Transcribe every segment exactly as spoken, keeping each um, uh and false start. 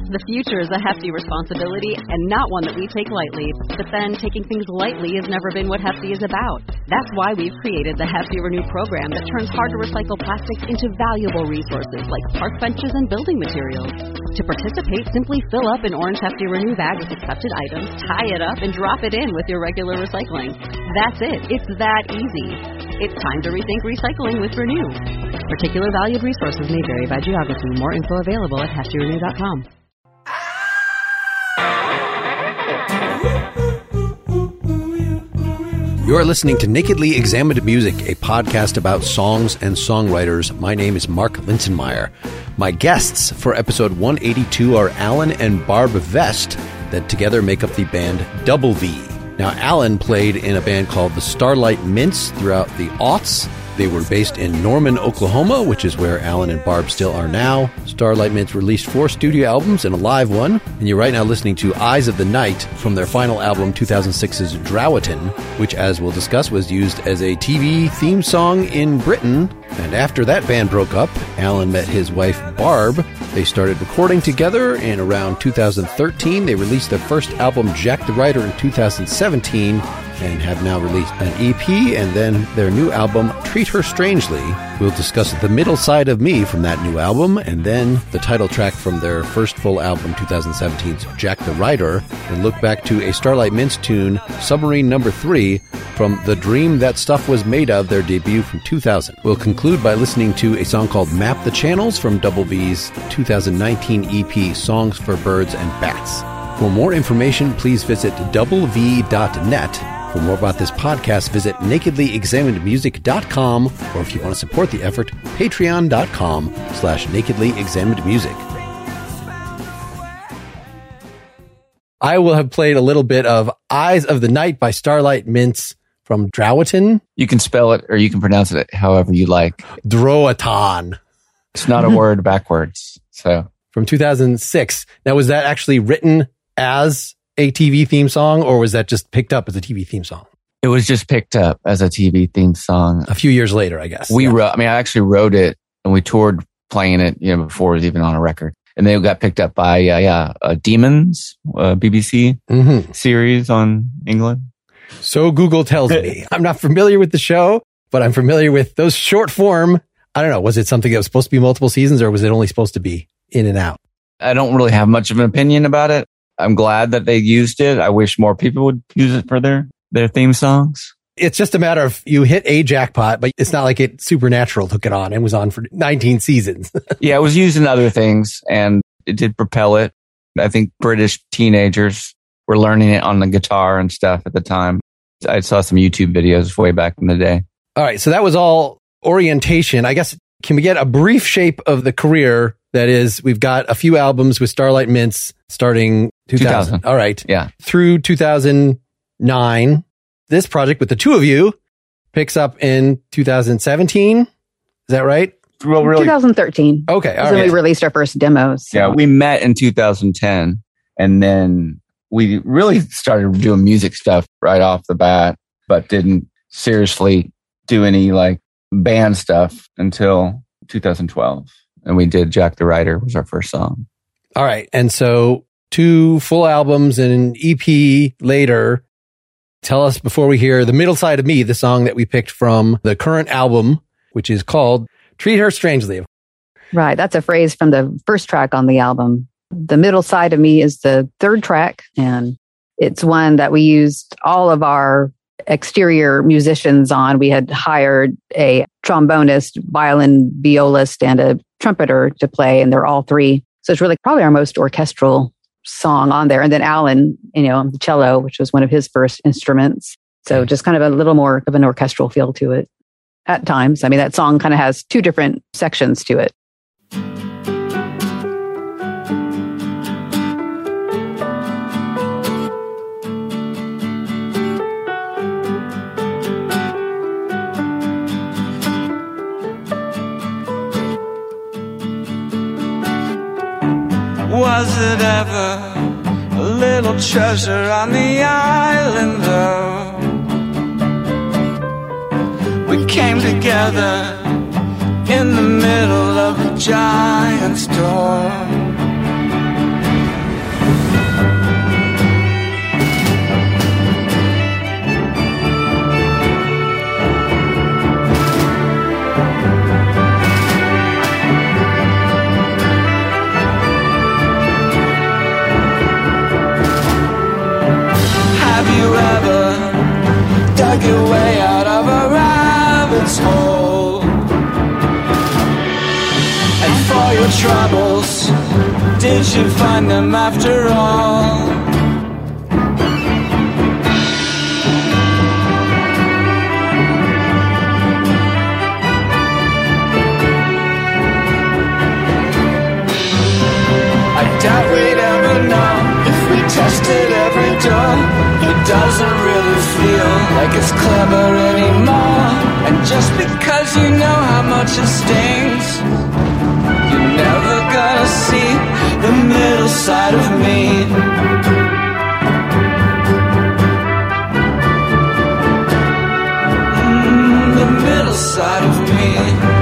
The future is a hefty responsibility and not one that we take lightly. But then, taking things lightly has never been what Hefty is about. That's why we've created the Hefty Renew program that turns hard-to-recycle plastics into valuable resources like park benches and building materials. To participate, simply fill up an orange Hefty Renew bag with accepted items, tie it up, and drop it in with your regular recycling. That's it. It's that easy. It's time to rethink recycling with Renew. Particular valued resources may vary by geography. More info available at hefty renew dot com. You're listening to Nakedly Examined Music, a podcast about songs and songwriters. My name is Mark Linsenmeyer. My guests for episode one eighty-two are Alan and Barb Vest, that together make up the band Double V. Now, Alan played in a band called the Starlight Mints throughout the aughts. They were based in Norman, Oklahoma, which is where Alan and Barb still are now. Starlight Mints released four studio albums and a live one. And you're right now listening to Eyes of the Night from their final album, two thousand six's Drowatin, which, as we'll discuss, was used as a T V theme song in Britain. And after that band broke up, Alan met his wife, Barb. They started recording together in around two thousand thirteen. They released their first album, Jack the Writer, in two thousand seventeen. And have now released an E P and then their new album, Treat Her Strangely. We'll discuss The Middle Side of Me from that new album, and then the title track from their first full album, twenty seventeen's Jack the Writer, and look back to a Starlight Mints tune, Submarine Number three, from The Dream That Stuff Was Made Of, their debut from two thousand. We'll conclude by listening to a song called Map the Channels from Double V's two thousand nineteen E P, Songs for Birds and Bats. For more information, please visit double v dot net. For more about this podcast, visit nakedly examined music dot com, or if you want to support the effort, patreon dot com slash nakedly examined music. I will have played a little bit of Eyes of the Night by Starlight Mints from Drowatin. You can spell it or you can pronounce it however you like. Drowatin. It's not a word backwards. So from two thousand six. Now, was that actually written as a T V theme song, or was that just picked up as a T V theme song? It was just picked up as a T V theme song. A few years later, I guess. We yeah. wrote, I mean, I actually wrote it and we toured playing it, you know, before it was even on a record. And then it got picked up by, uh, yeah, uh, Demons, uh, B B C mm-hmm. series on England. So Google tells me. I'm not familiar with the show, but I'm familiar with those short form. I don't know. Was it something that was supposed to be multiple seasons, or was it only supposed to be in and out? I don't really have much of an opinion about it. I'm glad that they used it. I wish more people would use it for their, their theme songs. It's just a matter of you hit a jackpot, but it's not like it Supernatural took it on and was on for nineteen seasons. Yeah, it was used in other things and it did propel it. I think British teenagers were learning it on the guitar and stuff at the time. I saw some YouTube videos way back in the day. All right. So that was all orientation. I guess, can we get a brief shape of the career? That is, we've got a few albums with Starlight Mints starting two thousand. two thousand. All right. Yeah. Through two thousand nine. This project with the two of you picks up in two thousand seventeen. Is that right? Well, really, twenty thirteen. Okay. All right. When we released our first demos. So. Yeah. We met in two thousand ten and then we really started doing music stuff right off the bat, but didn't seriously do any like band stuff until two thousand twelve. And we did Jack the Writer was our first song. All right. And so two full albums and an E P later. Tell us before we hear The Middle Side of Me, the song that we picked from the current album, which is called Treat Her Strangely. Right. That's a phrase from the first track on the album. The Middle Side of Me is the third track, and it's one that we used all of our exterior musicians on. We had hired a trombonist, violin, violist, and a trumpeter to play, and they're all three. So it's really probably our most orchestral song on there. And then Alan, you know, the cello, which was one of his first instruments. So just kind of a little more of an orchestral feel to it at times. I mean, that song kind of has two different sections to it. Was it ever a little treasure on the island though? We came together in the middle of a giant storm. you ever dug your way out of a rabbit's hole? And for your troubles, did you find them after all? I doubt we'd ever know if we tested every door. It doesn't really feel like it's clever anymore. And just because you know how much it stings, you're never gonna see the middle side of me. Mm, the middle side of me.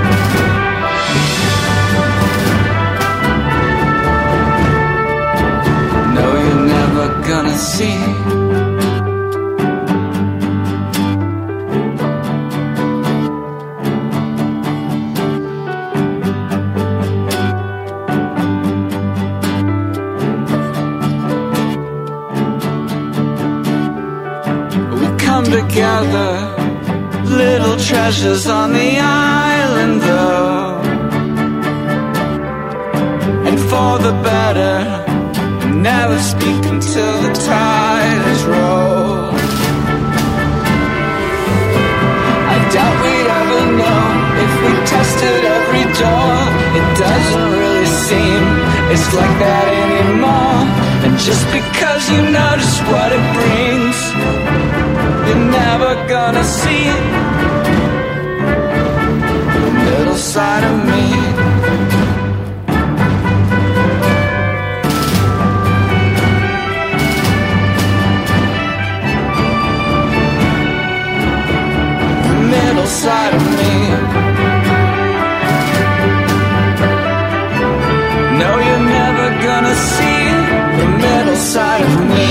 No, you're never gonna see. Together, little treasures on the island though, and for the better, never speak until the tide is rolled. I doubt we'd ever know if we tested every door. It doesn't really seem it's like that anymore. And just because you know just what it brings, you're never gonna see the middle side of me. The middle side of me. No, you're never gonna see the middle side of me.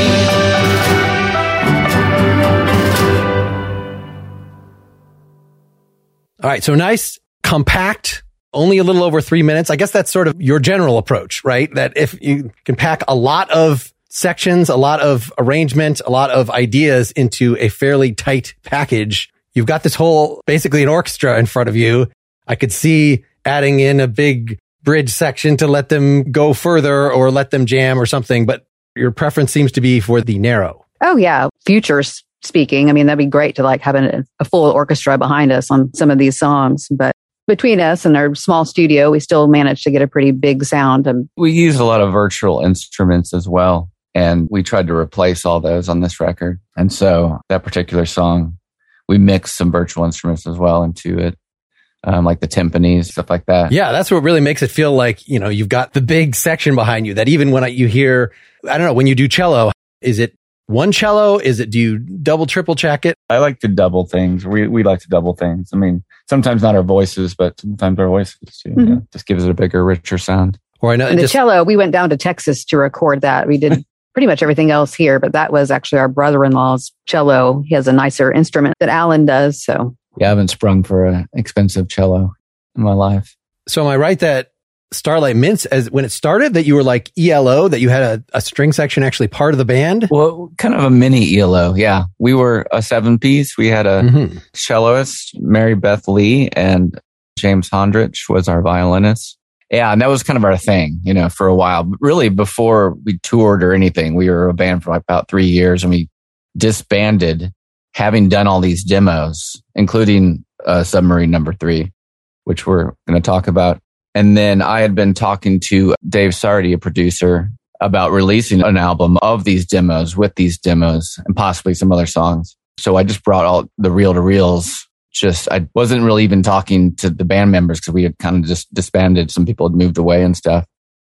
All right, so nice, compact, only a little over three minutes. I guess that's sort of your general approach, right? That if you can pack a lot of sections, a lot of arrangement, a lot of ideas into a fairly tight package, you've got this whole, basically an orchestra in front of you. I could see adding in a big bridge section to let them go further or let them jam or something, but your preference seems to be for the narrow. Oh, yeah. Futures speaking. I mean, that'd be great to like have a, a full orchestra behind us on some of these songs. But between us and our small studio, we still managed to get a pretty big sound. And we use a lot of virtual instruments as well. And we tried to replace all those on this record. And so that particular song, we mixed some virtual instruments as well into it. Um, like the timpanis, stuff like that. Yeah, that's what really makes it feel like, you know, you've got the big section behind you that even when I, you hear, I don't know, when you do cello, is it one cello? Is it, do you double, triple check it? I like to double things. We we like to double things. I mean, sometimes not our voices, but sometimes our voices too. Mm-hmm. Yeah, just gives it a bigger, richer sound. Or I know and the just, cello, we went down to Texas to record that. We did pretty much everything else here, but that was actually our brother-in-law's cello. He has a nicer instrument that Alan does. So yeah, I haven't sprung for an expensive cello in my life. So am I right that Starlight Mints, as when it started, that you were like E L O, that you had a, a string section actually part of the band? Well, kind of a mini E L O, yeah. We were a seven piece. We had a mm-hmm. celloist, Mary Beth Lee, and James Hondrich was our violinist. Yeah, and that was kind of our thing, you know, for a while. But really, before we toured or anything, we were a band for about three years, and we disbanded, having done all these demos, including uh, Submarine Number Three, which we're going to talk about. And then I had been talking to Dave Sardi, a producer, about releasing an album of these demos with these demos and possibly some other songs. So I just brought all the reel to reels. Just, I wasn't really even talking to the band members because we had kind of just disbanded. Some people had moved away and stuff,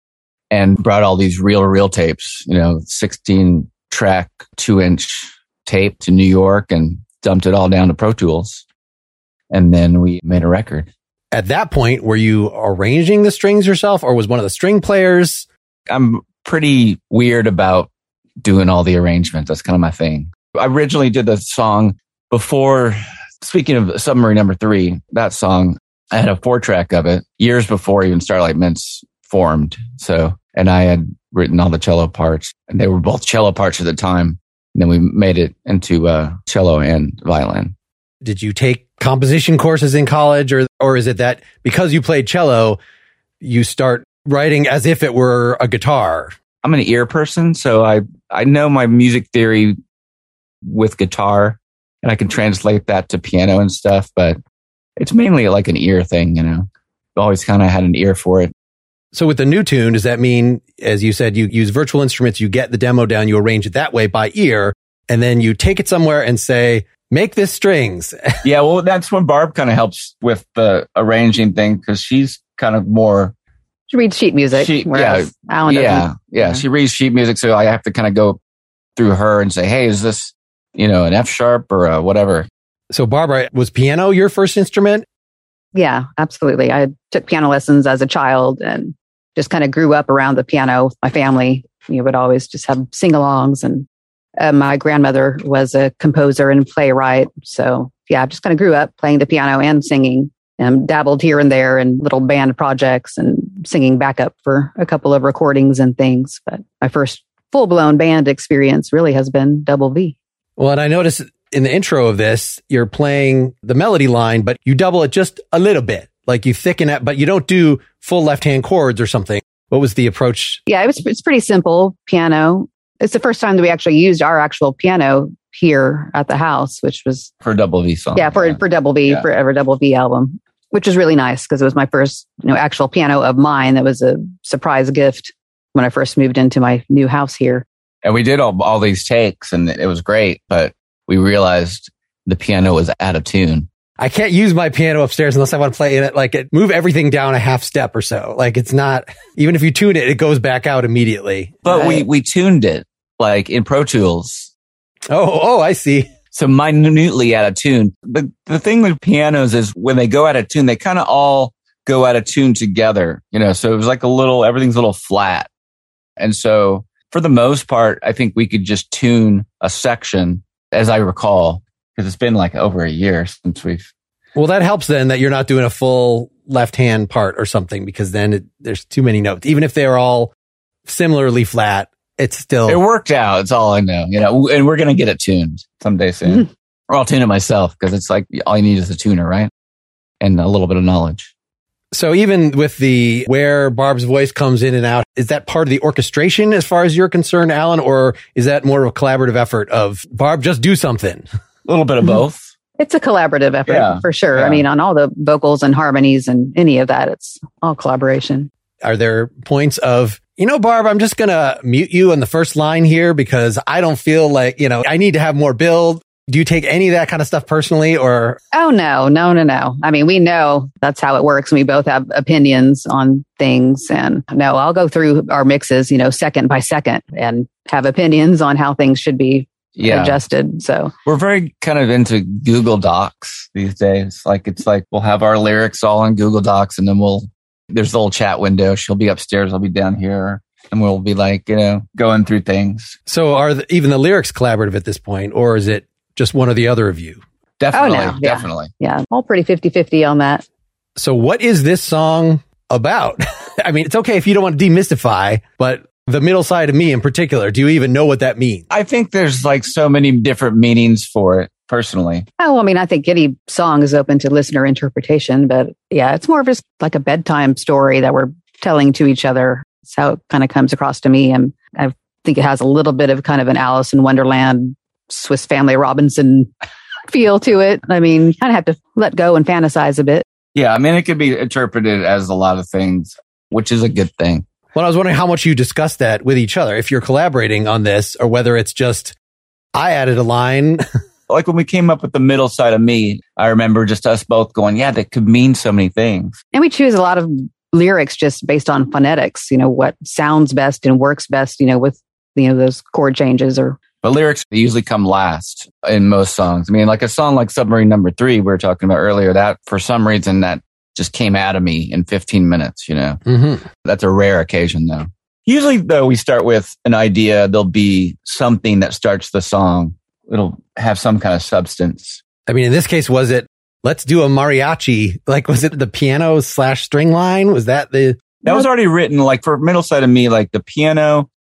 and brought all these reel to reel tapes, you know, sixteen track, two inch tape to New York and dumped it all down to Pro Tools. And then we made a record. At that point, were you arranging the strings yourself, or was one of the string players? I'm pretty weird about doing all the arrangements. That's kind of my thing. I originally did the song before, speaking of Submarine Number Three, that song, I had a four track of it years before even Starlight Mints formed. So, and I had written all the cello parts, and they were both cello parts at the time. And then we made it into uh, cello and violin. Did you take composition courses in college, or or is it that because you played cello, you start writing as if it were a guitar? I'm an ear person, so I, I know my music theory with guitar, and I can translate that to piano and stuff, but it's mainly like an ear thing, you know. I've always kind of had an ear for it. So with the new tune, does that mean, as you said, you use virtual instruments, you get the demo down, you arrange it that way by ear, and then you take it somewhere and say, make this strings? Yeah, well, that's when Barb kind of helps with the arranging thing, because she's kind of more... She reads sheet music. She, whereas yeah, Alan yeah, doesn't. yeah, yeah. She reads sheet music, so I have to kind of go through her and say, hey, is this, you know, an F sharp or a whatever? So Barbara, was piano your first instrument? Yeah, absolutely. I took piano lessons as a child and just kind of grew up around the piano. My family, you would always just have sing-alongs, and uh, my grandmother was a composer and playwright. So yeah, I just kind of grew up playing the piano and singing, and dabbled here and there in little band projects and singing backup for a couple of recordings and things. But my first full-blown band experience really has been Double V. Well, and I noticed in the intro of this, you're playing the melody line, but you double it just a little bit. Like you thicken it, but you don't do full left-hand chords or something. What was the approach? Yeah, it was, it's pretty simple piano. It's the first time that we actually used our actual piano here at the house, which was... For Double V song. Yeah, for, yeah. for Double V, yeah. for ever Double V album, which was really nice because it was my first, you know, actual piano of mine. That was a surprise gift when I first moved into my new house here. And we did all, all these takes and it was great, but we realized the piano was out of tune. I can't use my piano upstairs unless I want to play in it. Like it, move everything down a half step or so. Like it's not, even if you tune it, it goes back out immediately. But right. we, we tuned it like in Pro Tools. Oh, oh, I see. So minutely out of tune. But the thing with pianos is when they go out of tune, they kind of all go out of tune together, you know, so it was like a little, everything's a little flat. And so for the most part, I think we could just tune a section, as I recall, because it's been like over a year since we've. Well, that helps then that you're not doing a full left hand part or something, because then it, there's too many notes. Even if they're all similarly flat, it's still. It worked out. It's all I know, you know, and we're going to get it tuned someday soon. Mm-hmm. Or I'll tune it myself because it's like all you need is a tuner, right? And a little bit of knowledge. So even with the where Barb's voice comes in and out, is that part of the orchestration as far as you're concerned, Alan, or is that more of a collaborative effort of Barb, just do something? A little bit of both. It's a collaborative effort yeah, for sure. Yeah. I mean, on all the vocals and harmonies and any of that, it's all collaboration. Are there points of, you know, Barb, I'm just going to mute you on the first line here because I don't feel like, you know, I need to have more build. Do you take any of that kind of stuff personally or? Oh, no, no, no, no. I mean, we know that's how it works. We both have opinions on things. And no, I'll go through our mixes, you know, second by second and have opinions on how things should be yeah. adjusted. So we're very kind of into Google Docs these days. Like, it's like we'll have our lyrics all in Google Docs and then we'll, there's the little chat window. She'll be upstairs. I'll be down here. And we'll be like, you know, going through things. So are the, even the lyrics collaborative at this point, or is it just one or the other of you? Definitely. Oh, no. Definitely. Yeah. yeah. All pretty fifty-fifty on that. So what is this song about? I mean, it's okay if you don't want to demystify, but the middle side of me in particular, do you even know what that means? I think there's like so many different meanings for it personally. Oh, I mean, I think any song is open to listener interpretation, but yeah, it's more of just like a bedtime story that we're telling to each other. That's how it kind of comes across to me. And I think it has a little bit of kind of an Alice in Wonderland, Swiss Family Robinson feel to it. I mean, you kind of have to let go and fantasize a bit. Yeah, I mean, it could be interpreted as a lot of things, which is a good thing. Well, I was wondering how much you discuss that with each other, if you're collaborating on this, or whether it's just, I added a line. Like when we came up with the middle side of me, I remember just us both going, yeah, that could mean so many things. And we choose a lot of lyrics just based on phonetics, you know, what sounds best and works best, you know, with, you know, those chord changes or. But lyrics usually come last in most songs. I mean, like a song like Submarine Number Three, we were talking about earlier, that for some reason that just came out of me in fifteen minutes, you know. Mm-hmm. That's a rare occasion though. Usually though, we start with an idea. There'll be something that starts the song. It'll have some kind of substance. I mean, in this case, was it, let's do a mariachi? Like, was it the piano slash string line? Was that the... That was already written, like for middle side of me, like the piano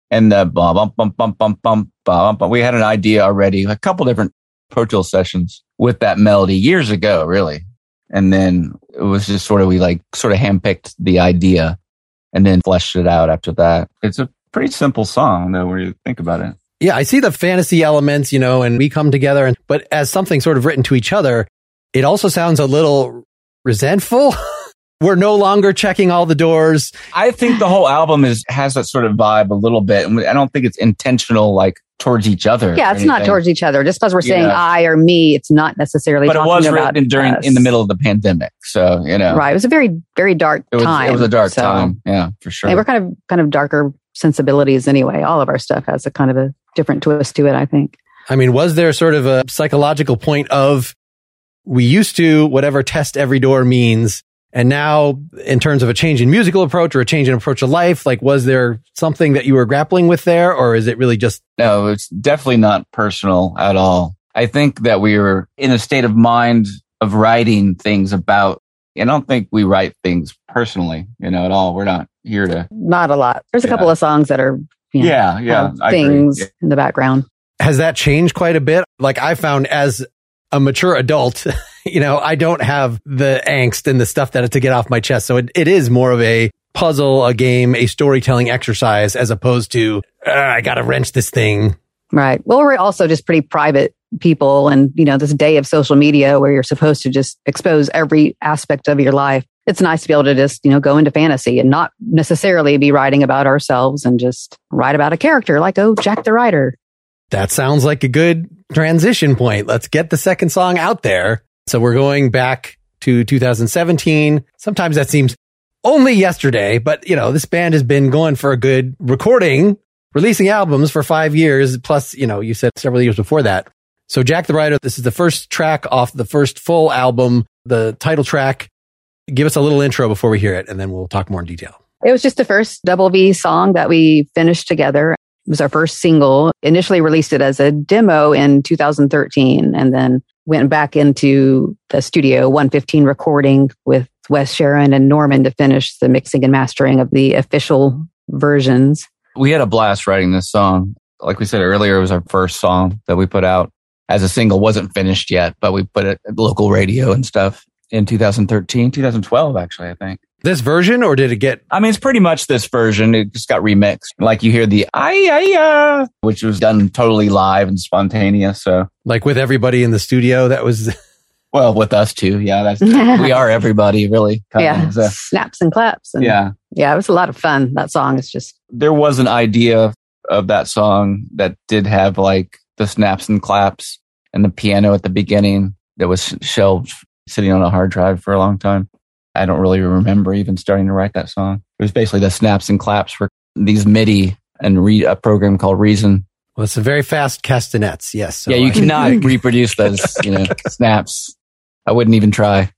and the bum, bum, bum, bum, bum, bum, bum, bum. We had an idea already, a couple different Pro Tools sessions with that melody years ago, really. And then it was just sort of, we like sort of handpicked the idea and then fleshed it out after that. It's a pretty simple song, though, when you think about it. Yeah, I see the fantasy elements, you know, and we come together, and but as something sort of written to each other, it also sounds a little resentful. We're no longer checking all the doors. I think the whole album is has that sort of vibe a little bit. And I don't think it's intentional, like towards each other. Yeah, it's not towards each other. Just because we're saying Yeah. I or me, it's not necessarily But it talking was about written during us. in the middle of the pandemic. So, you know. Right. It was a very, very dark It was, time. it was a dark So- time. Yeah, for sure. And we're kind of, kind of darker sensibilities anyway. All of our stuff has a kind of a different twist to it, I think. I mean, was there sort of a psychological point of we used to whatever test every door means, and now in terms of a change in musical approach or a change in approach to life, like was there something that you were grappling with there, or is it really just No, it's definitely not personal at all. I think that we were in a state of mind of writing things about, I don't think we write things personally, you know, at all. We're not here to. Not a lot. There's a Yeah. couple of songs that are, you know, Yeah, yeah. have I agree. things Yeah. in the background. has that changed quite a bit? Like I found as a mature adult, you know, I don't have the angst and the stuff that to get off my chest. So it, it is more of a puzzle, a game, a storytelling exercise, as opposed to, "Uh, I got to wrench this thing." Right. Well, we're also just pretty private people. And, you know, this day of social media where you're supposed to just expose every aspect of your life. It's nice to be able to just, you know, go into fantasy and not necessarily be writing about ourselves and just write about a character like, oh, Jack the Writer. That sounds like a good transition point. Let's get the second song out there. So we're going back to two thousand seventeen. Sometimes that seems only yesterday, but you know, this band has been going for a good recording, releasing albums for five years. Plus, you know, you said several years before that. So Jack the Writer, this is the first track off the first full album, the title track. Give us a little intro before we hear it, and then we'll talk more in detail. It was just the first Double V song that we finished together. It was our first single. Initially released it as a demo in two thousand thirteen and then went back into the studio one fifteen recording with Wes Sharon and Norman to finish the mixing and mastering of the official versions. We had a blast writing this song. Like we said earlier, it was our first song that we put out as a single. Wasn't finished yet, but we put it at local radio and stuff in two thousand thirteen, two thousand twelve, actually, I think. This version, or did it get... I mean, it's pretty much this version. It just got remixed. Like you hear the ay, ay, ay, which was done totally live and spontaneous. So, like with everybody in the studio? That was... well, with us too. Yeah, that's we are everybody, really. Yeah, So, snaps and claps. And yeah. yeah, it was a lot of fun. That song is just... There was an idea of that song that did have like the snaps and claps and the piano at the beginning that was shelved sitting on a hard drive for a long time. I don't really remember even starting to write that song. It was basically the snaps and claps for these MIDI and re- a program called Reason. Well, it's a very fast castanets, yes. So yeah, you I- cannot reproduce those, you know, snaps. I wouldn't even try.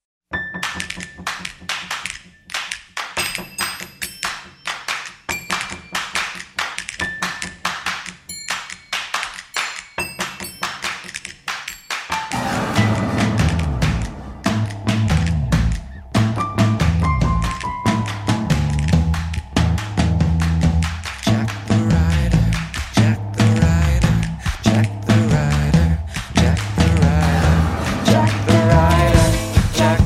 Jack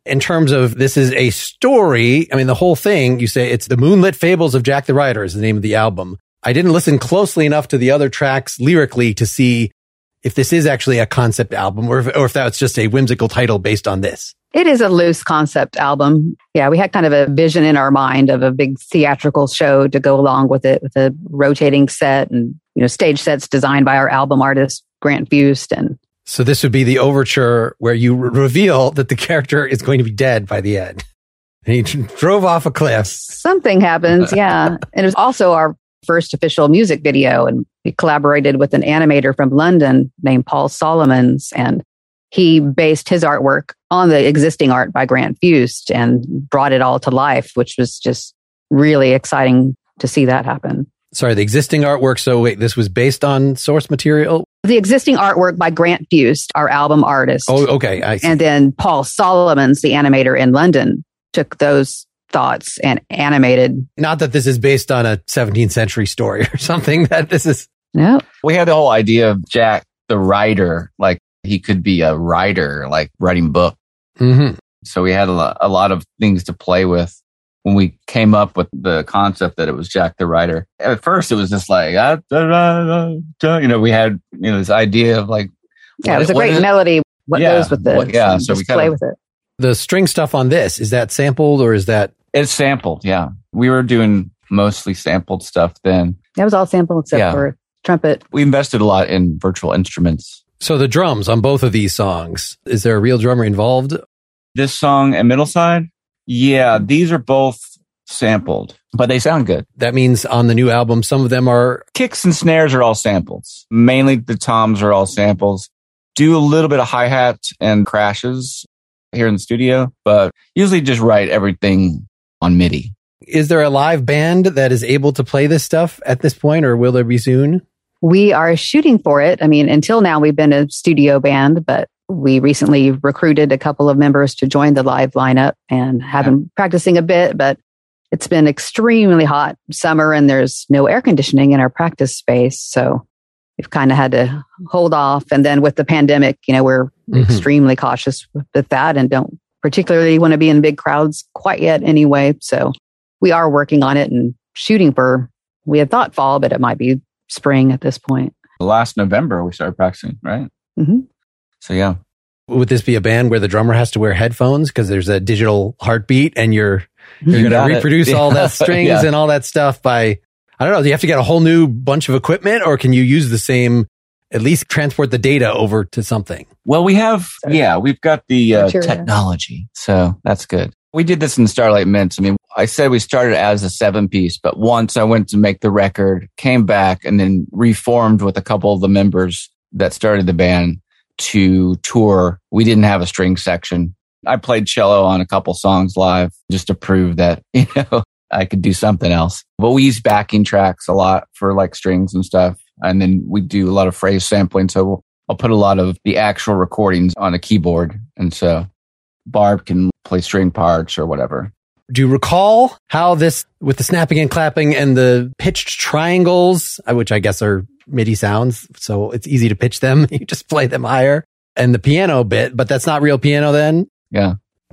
in terms of this is a story. I mean, the whole thing, you say it's The Moonlit Fables of Jack the Writer is the name of the album. I didn't listen closely enough to the other tracks lyrically to see if this is actually a concept album or if, or if that's just a whimsical title based on this. It is a loose concept album. Yeah, we had kind of a vision in our mind of a big theatrical show to go along with it, with a rotating set and, you know, stage sets designed by our album artist, Grant Fust. And so this would be the overture where you re- reveal that the character is going to be dead by the end. And he drove off a cliff. Something happens, yeah. And it was also our first official music video. And we collaborated with an animator from London named Paul Solomons. And he based his artwork on the existing art by Grant Fust and brought it all to life, which was just really exciting to see that happen. Sorry, the existing artwork. So wait, this was based on source material? The existing artwork by Grant Fust, our album artist. Oh, okay. I see. And then Paul Solomons, the animator in London, took those thoughts and animated. Not that this is based on a seventeenth century story or something, that this is... No. We had the whole idea of Jack the writer, like he could be a writer, like writing books. Mm-hmm. So we had a lot, a lot of things to play with when we came up with the concept that it was Jack the Writer. At first, it was just like, ah, da, da, da, da. you know, we had, you know, this idea of like, yeah, what, it was a great is, melody. What yeah, goes with this? What, yeah, so just we kind play of, with it. The string stuff on this, is that sampled or is that? It's sampled, yeah. We were doing mostly sampled stuff then. That was all sampled except Yeah. for trumpet. We invested a lot in virtual instruments. So the drums on both of these songs, is there a real drummer involved? This song and Middle Side, yeah, these are both sampled, but they sound good. That means on the new album, some of them are... Kicks and snares are all samples. Mainly the toms are all samples. Do a little bit of hi-hat and crashes here in the studio, but usually just write everything on MIDI. Is there a live band that is able to play this stuff at this point, or will there be soon? We are shooting for it. I mean, until now, we've been a studio band, but we recently recruited a couple of members to join the live lineup and have yeah. been practicing a bit, but it's been extremely hot summer and there's no air conditioning in our practice space. So we've kind of had to hold off. And then with the pandemic, you know, we're mm-hmm. extremely cautious with that and don't particularly want to be in big crowds quite yet anyway. So we are working on it and shooting for, we had thought fall, but it might be spring at this point. Last November, we started practicing, right? Mm-hmm. So, yeah. Would this be a band where the drummer has to wear headphones because there's a digital heartbeat and you're you're You going to reproduce yeah. all that strings yeah. and all that stuff by, I don't know, do you have to get a whole new bunch of equipment or can you use the same, at least transport the data over to something? Well, we have, yeah, we've got the uh, technology. So that's good. We did this in Starlight Mints. I mean, I said we started as a seven piece, but once I went to make the record, came back and then reformed with a couple of the members that started the band to tour. We didn't have a string section. I played cello on a couple songs live just to prove that, you know, I could do something else. But we use backing tracks a lot for like strings and stuff. And then we do a lot of phrase sampling. So we'll, I'll put a lot of the actual recordings on a keyboard. And so Barb can play string parts or whatever. Do you recall how this, with the snapping and clapping and the pitched triangles, which I guess are MIDI sounds, so it's easy to pitch them. You just play them higher. And the piano bit, but that's not real piano then? Yeah.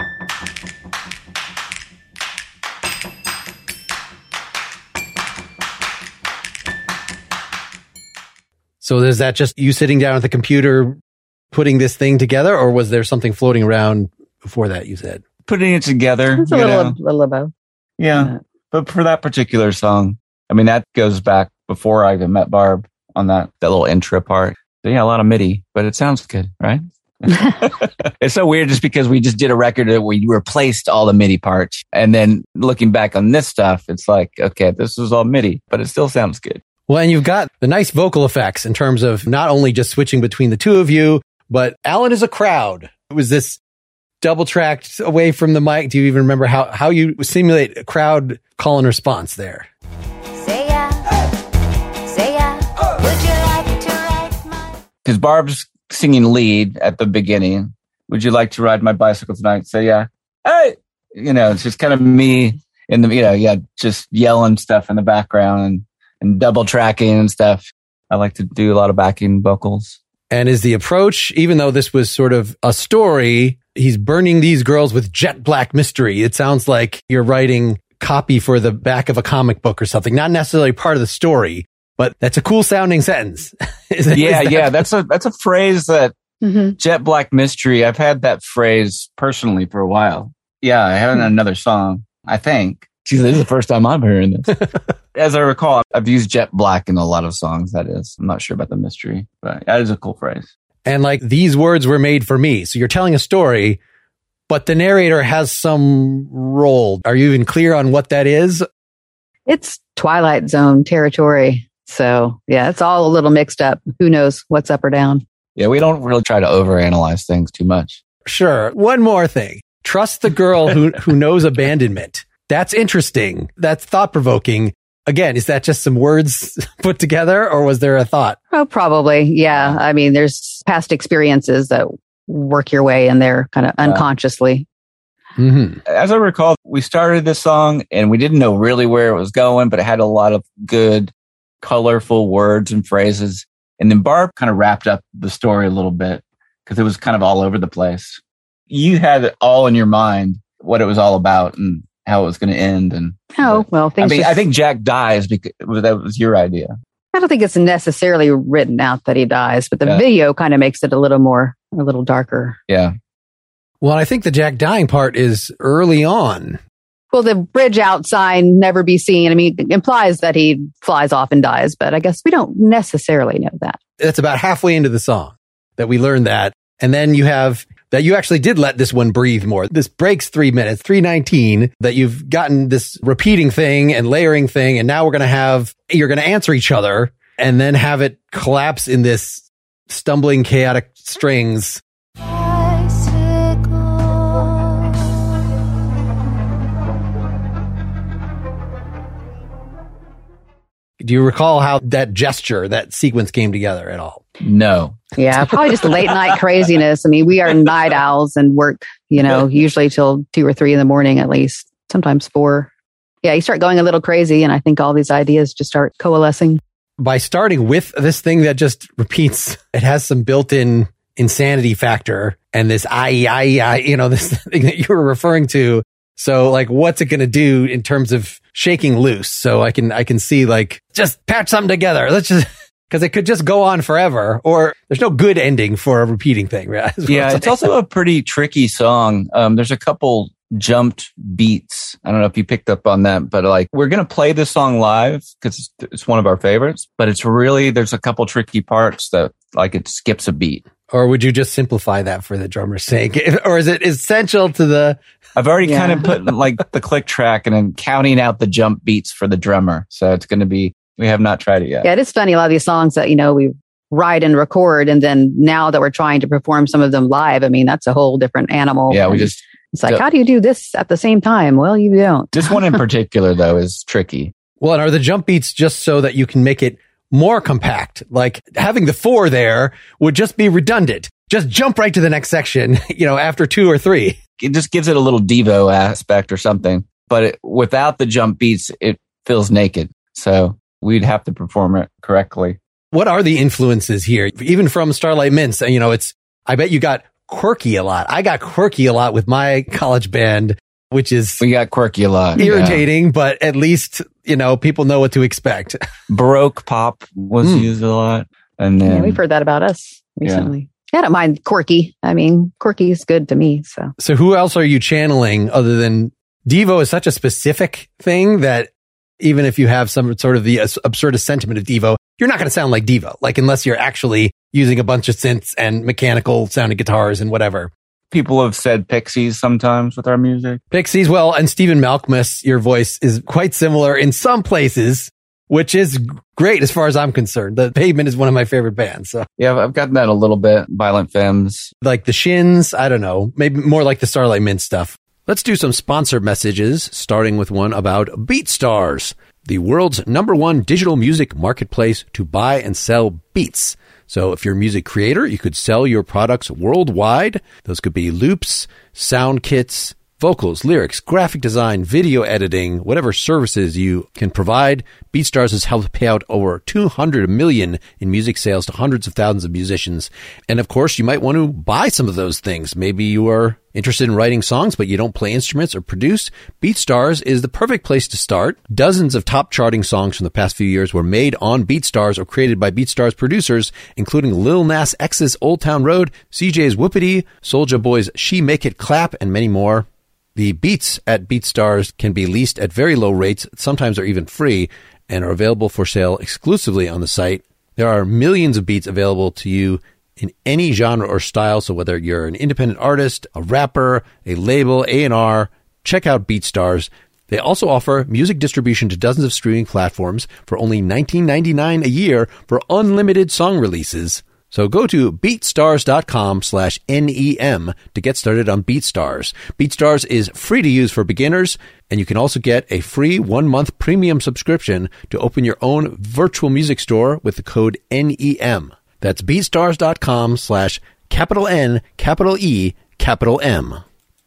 So is that just you sitting down at the computer putting this thing together, or was there something floating around before that, you said? Putting it together. It's a little, of, little of both. Yeah. But for that particular song, I mean, that goes back before I even met Barb on that, that little intro part. So yeah, a lot of MIDI, but it sounds good, right? It's so weird just because we just did a record that we replaced all the MIDI parts. And then looking back on this stuff, it's like, okay, this is all MIDI, but it still sounds good. Well, and you've got the nice vocal effects in terms of not only just switching between the two of you, but Alan is a crowd. Was this double tracked away from the mic? Do you even remember how, how you simulate a crowd call and response there? Say yeah. Hey. Say yeah. Oh. Would you like to ride my... Because Barb's singing lead at the beginning. Would you like to ride my bicycle tonight? Say yeah. Hey! You know, it's just kind of me in the, you know, yeah, just yelling stuff in the background and, and double tracking and stuff. I like to do a lot of backing vocals. And is the approach, even though this was sort of a story, he's burning these girls with jet black mystery. It sounds like you're writing copy for the back of a comic book or something, not necessarily part of the story, but that's a cool sounding sentence. Is it, yeah, is that- yeah. That's a that's a phrase that Mm-hmm. jet black mystery. I've had that phrase personally for a while. Yeah, I haven't had another song, I think. Geez, this is the first time I'm hearing this. As I recall, I've used jet black in a lot of songs, that is. I'm not sure about the mystery, but that is a cool phrase. And like, these words were made for me. So you're telling a story, but the narrator has some role. Are you even clear on what that is? It's Twilight Zone territory. So yeah, it's all a little mixed up. Who knows what's up or down? Yeah, we don't really try to overanalyze things too much. Sure. One more thing. Trust the girl who, who knows abandonment. That's interesting. That's thought provoking. Again, is that just some words put together, or was there a thought? Oh, probably. Yeah. I mean, there's past experiences that work your way in there kind of unconsciously. Mm-hmm. As I recall, we started this song and we didn't know really where it was going, but it had a lot of good, colorful words and phrases. And then Barb kind of wrapped up the story a little bit because it was kind of all over the place. You had it all in your mind, what it was all about and how it was going to end. And Oh, well, I things mean, just, I think Jack dies because that was your idea. I don't think it's necessarily written out that he dies, but the Yeah. video kind of makes it a little more, a little darker. Yeah. Well, I think the Jack dying part is early on. Well, the bridge out sign, never be seen. I mean, it implies that he flies off and dies, but I guess we don't necessarily know that. That's about halfway into the song that we learned that. And then you have that you actually did let this one breathe more. This breaks three minutes, three nineteen, that you've gotten this repeating thing and layering thing. And now we're going to have, you're going to answer each other and then have it collapse in this stumbling, chaotic strings. Do you recall how that gesture, that sequence came together at all? No. Yeah, probably just late night craziness. I mean, we are night owls and work, you know, usually till two or three in the morning at least, sometimes four. Yeah, you start going a little crazy, and I think all these ideas just start coalescing. By starting with this thing that just repeats, it has some built-in insanity factor and this I, I, I, you know, this thing that you were referring to. So like, what's it going to do in terms of shaking loose? So I can, I can see like, just patch something together. Let's just, cause it could just go on forever, or there's no good ending for a repeating thing. Right? Yeah. It's also a pretty tricky song. Um, there's a couple jumped beats. I don't know if you picked up on that, but like, we're going to play this song live because it's, it's one of our favorites, but it's really, there's a couple tricky parts that like it skips a beat. Or would you just simplify that for the drummer's sake? Or is it essential to the... I've already Yeah. kind of put like the click track and I'm counting out the jump beats for the drummer. So it's going to be, we have not tried it yet. Yeah, it is funny. A lot of these songs that, you know, we write and record, and then now that we're trying to perform some of them live, I mean, that's a whole different animal. Yeah, we And just, it's like, how do you do this at the same time? Well, you don't. this one in particular though is tricky. Well, and are the jump beats just so that you can make it more compact? Like having the four there would just be redundant. Just jump right to the next section, you know, after two or three. It just gives it a little Devo aspect or something, but it, without the jump beats, it feels naked. So we'd have to perform it correctly. What are the influences here? Even from Starlight Mints, you know, it's, I bet you got quirky a lot. I got quirky a lot with my college band, which is We got quirky a lot. irritating, but at least, you know, people know what to expect. Yeah. Baroque pop was Mm. used a lot. And then Yeah, we've heard that about us recently. Yeah. I don't mind quirky. I mean, quirky is good to me. So So who else are you channeling other than Devo is such a specific thing that even if you have some sort of the absurdist sentiment of Devo, you're not going to sound like Devo, like unless you're actually using a bunch of synths and mechanical sounding guitars and whatever. people have said Pixies sometimes with our music. Pixies, well, and Stephen Malkmus, your voice is quite similar in some places, which is great as far as I'm concerned. The Pavement is one of my favorite bands. So Yeah, I've gotten that a little bit. Violent Femmes. like the Shins, I don't know, maybe more like the Starlight Mint stuff. Let's do some sponsor messages, starting with one about BeatStars, the world's number one digital music marketplace to buy and sell beats. So if you're a music creator, you could sell your products worldwide. Those could be loops, sound kits, vocals, lyrics, graphic design, video editing, whatever services you can provide. BeatStars has helped pay out over two hundred million in music sales to hundreds of thousands of musicians. And of course, you might want to buy some of those things. Maybe you are Interested in writing songs, but you don't play instruments or produce? BeatStars is the perfect place to start. Dozens of top charting songs from the past few years were made on BeatStars or created by BeatStars producers, including Lil Nas X's Old Town Road, C J's Whoopity, Soulja Boy's She Make It Clap, and many more. The beats at BeatStars can be leased at very low rates, sometimes are even free, and are available for sale exclusively on the site. There are millions of beats available to you in any genre or style, so whether you're an independent artist, a rapper, a label, A and R, check out BeatStars. They also offer music distribution to dozens of streaming platforms for only nineteen ninety-nine dollars a year for unlimited song releases. So go to beatstars.com slash NEM to get started on BeatStars. BeatStars is free to use for beginners, and you can also get a free one-month premium subscription to open your own virtual music store with the code N E M. That's beatstars.com slash capital N, capital E, capital M.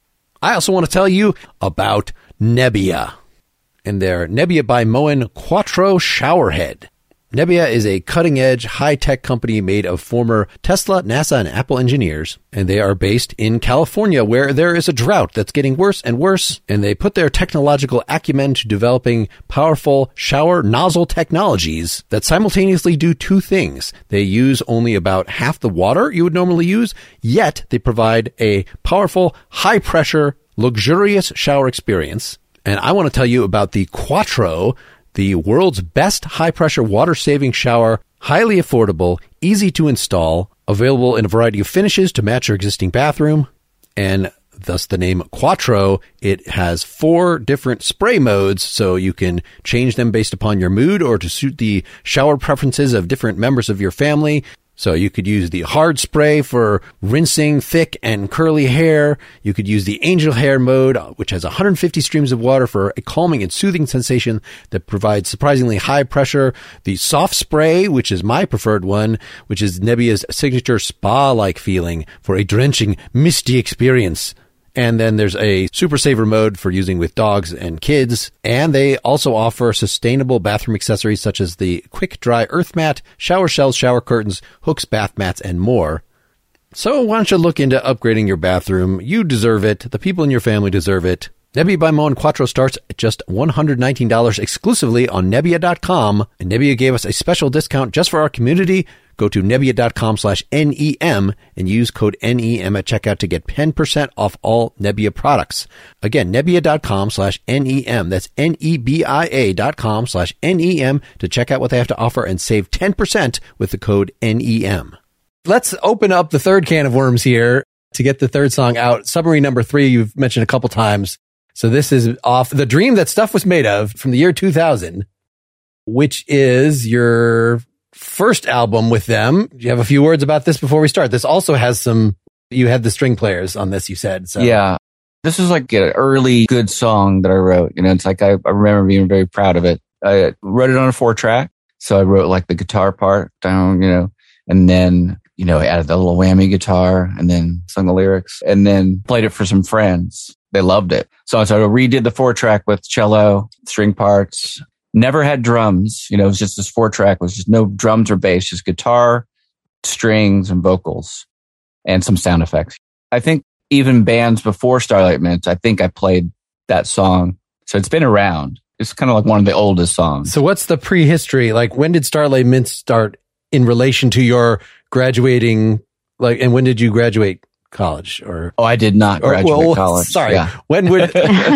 I also want to tell you about Nebia and their Nebia by Moen Quattro showerhead. Nebia is a cutting-edge, high-tech company made of former Tesla, NASA, and Apple engineers, and they are based in California, where there is a drought that's getting worse and worse, and they put their technological acumen to developing powerful shower nozzle technologies that simultaneously do two things. They use only about half the water you would normally use, yet they provide a powerful, high-pressure, luxurious shower experience. And I want to tell you about the Quattro, the world's best high-pressure water-saving shower, highly affordable, easy to install, available in a variety of finishes to match your existing bathroom, and thus the name Quattro. It has four different spray modes, so you can change them based upon your mood or to suit the shower preferences of different members of your family. So you could use the hard spray for rinsing thick and curly hair. You could use the angel hair mode, which has one hundred fifty streams of water for a calming and soothing sensation that provides surprisingly high pressure. The soft spray, which is my preferred one, which is Nebia's signature spa-like feeling for a drenching, misty experience. And then there's a super saver mode for using with dogs and kids. And they also offer sustainable bathroom accessories such as the quick dry earth mat, shower shells, shower curtains, hooks, bath mats, and more. So why don't you look into upgrading your bathroom? You deserve it. The people in your family deserve it. Nebia by Moen Quattro starts at just one hundred nineteen dollars exclusively on Nebia dot com. And Nebia gave us a special discount just for our community. Go to Nebia.com slash NEM and use code N E M at checkout to get ten percent off all Nebia products. Again, Nebia.com slash NEM. That's N-E-B-I-A dot com slash N-E-M to check out what they have to offer and save ten percent with the code N E M. Let's open up the third can of worms here to get the third song out. Submarine number three, you've mentioned a couple times. So this is off The Dream That Stuff Was Made Of from the year two thousand, which is your first album with them. Do you have a few words about this before we start? This also has some, you had the string players on this, you said. So. Yeah. This is like an early good song that I wrote. You know, it's like I, I remember being very proud of it. I wrote it on a four track. So I wrote like the guitar part down, you know, and then, you know, I added the little whammy guitar and then sung the lyrics and then played it for some friends. They loved it. So, so I redid the four track with cello, string parts. Never had drums. You know, it was just this four track. It was just no drums or bass, just guitar, strings, and vocals, and some sound effects. I think even bands before Starlight Mint, I think I played that song. So it's been around. It's kind of like one of the oldest songs. So what's the prehistory? Like, when did Starlight Mint start in relation to your graduating? Like, and when did you graduate college? Or oh, I did not graduate or, well, college. Sorry, yeah. when would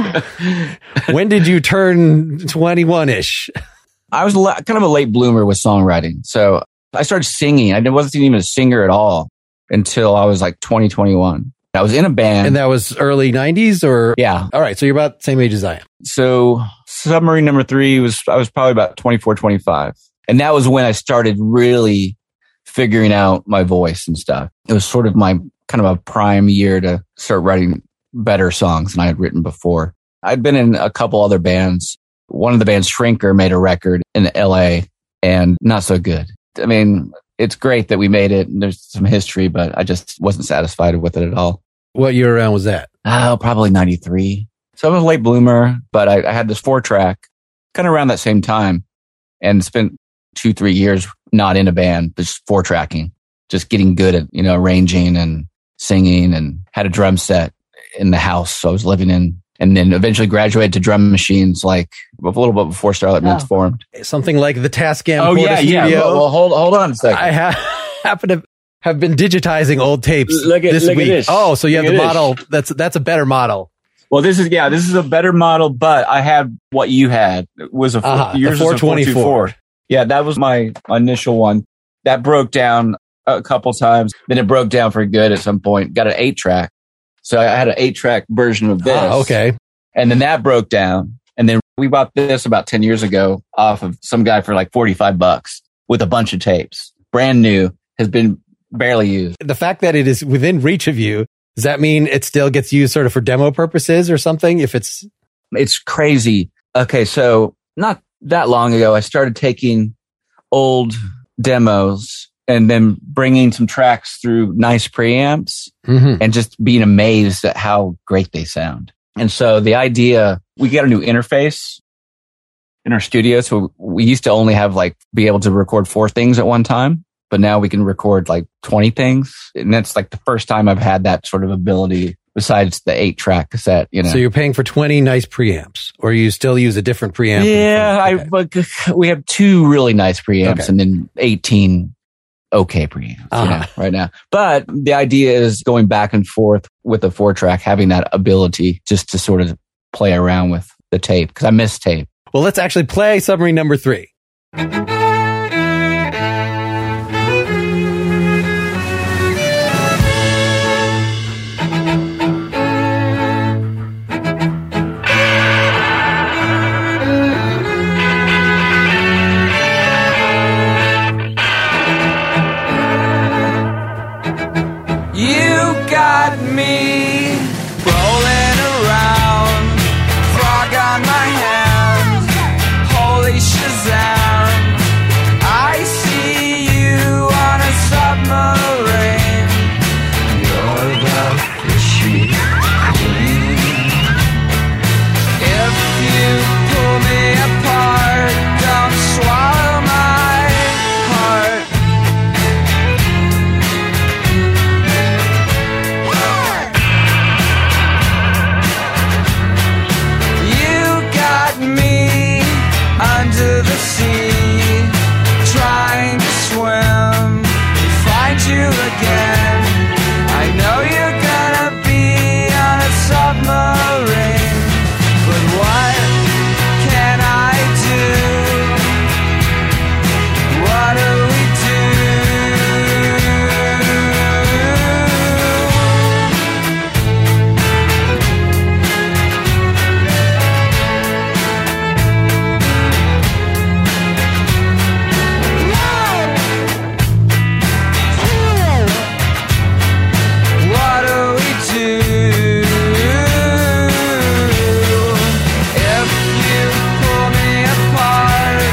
when did you turn twenty-one ish? I was la- kind of a late bloomer with songwriting, so I started singing. I wasn't even a singer at all until I was like twenty, twenty-one. I was in a band, and that was early nineties, or yeah. All right, so you're about the same age as I am. So Submarine number three was I was probably about twenty-four, twenty-five, and that was when I started really figuring out my voice and stuff. It was sort of my kind of a prime year to start writing better songs than I had written before. I'd been in a couple other bands. One of the bands, Shrinker, made a record in L A and not so good. I mean, it's great that we made it and there's some history, but I just wasn't satisfied with it at all. What year around was that? Oh, probably ninety-three. So I was a late bloomer, but I, I had this four track kind of around that same time and spent two, three years not in a band, but just four tracking, just getting good at, you know, arranging and singing, and had a drum set. in the house. So I was living in, and then eventually graduated to drum machines like a little bit before Starlight Mints Oh. formed. Something like the Tascam Oh Porta yeah, yeah. Studio. Well, well, hold hold on a second. I ha- happen to have been digitizing old tapes Look at- this look at week. this. Oh, so you have Look the at this. model. That's that's a better model. Well, this is yeah, this is a better model, but I had what you had. It was a Uh-huh, the yours was a four twenty-four. four twenty-four. Yeah, that was my initial one. That broke down a couple times. Then it broke down for good at some point. Got an eight track, so I had an eight track version of this. Ah, okay. And then that broke down, and then we bought this about ten years ago off of some guy for like forty-five bucks with a bunch of tapes, brand new, has been barely used. The fact that it is within reach of you, does that mean it still gets used sort of for demo purposes or something? If it's It's crazy. Okay, so not that long ago, I started taking old demos and then bringing some tracks through nice preamps Mhm. and just being amazed at how great they sound. And so the idea, we got a new interface in our studio. So we used to only have like be able to record four things at one time, but now we can record like twenty things. And that's like the first time I've had that sort of ability besides the eight track cassette, you know. so you're paying for twenty nice preamps, or you still use a different preamp? Yeah, I, Okay. but we have two really nice preamps Okay. and then eighteen okay preamps Uh-huh. you know, right now. But the idea is going back and forth with a four track, having that ability just to sort of play around with the tape because I miss tape. Well, let's actually play Submarine Number Three. You got me rolling around, frog on my hand, holy Shazam. I see you on a submarine. You're the fishy queen. If you pull me apart, don't swallow my heart. You got me under the sea, trying to swim, find you again. I know you're gonna be on a submarine, but what can I do? What do we do? What do we do? If you pull me apart,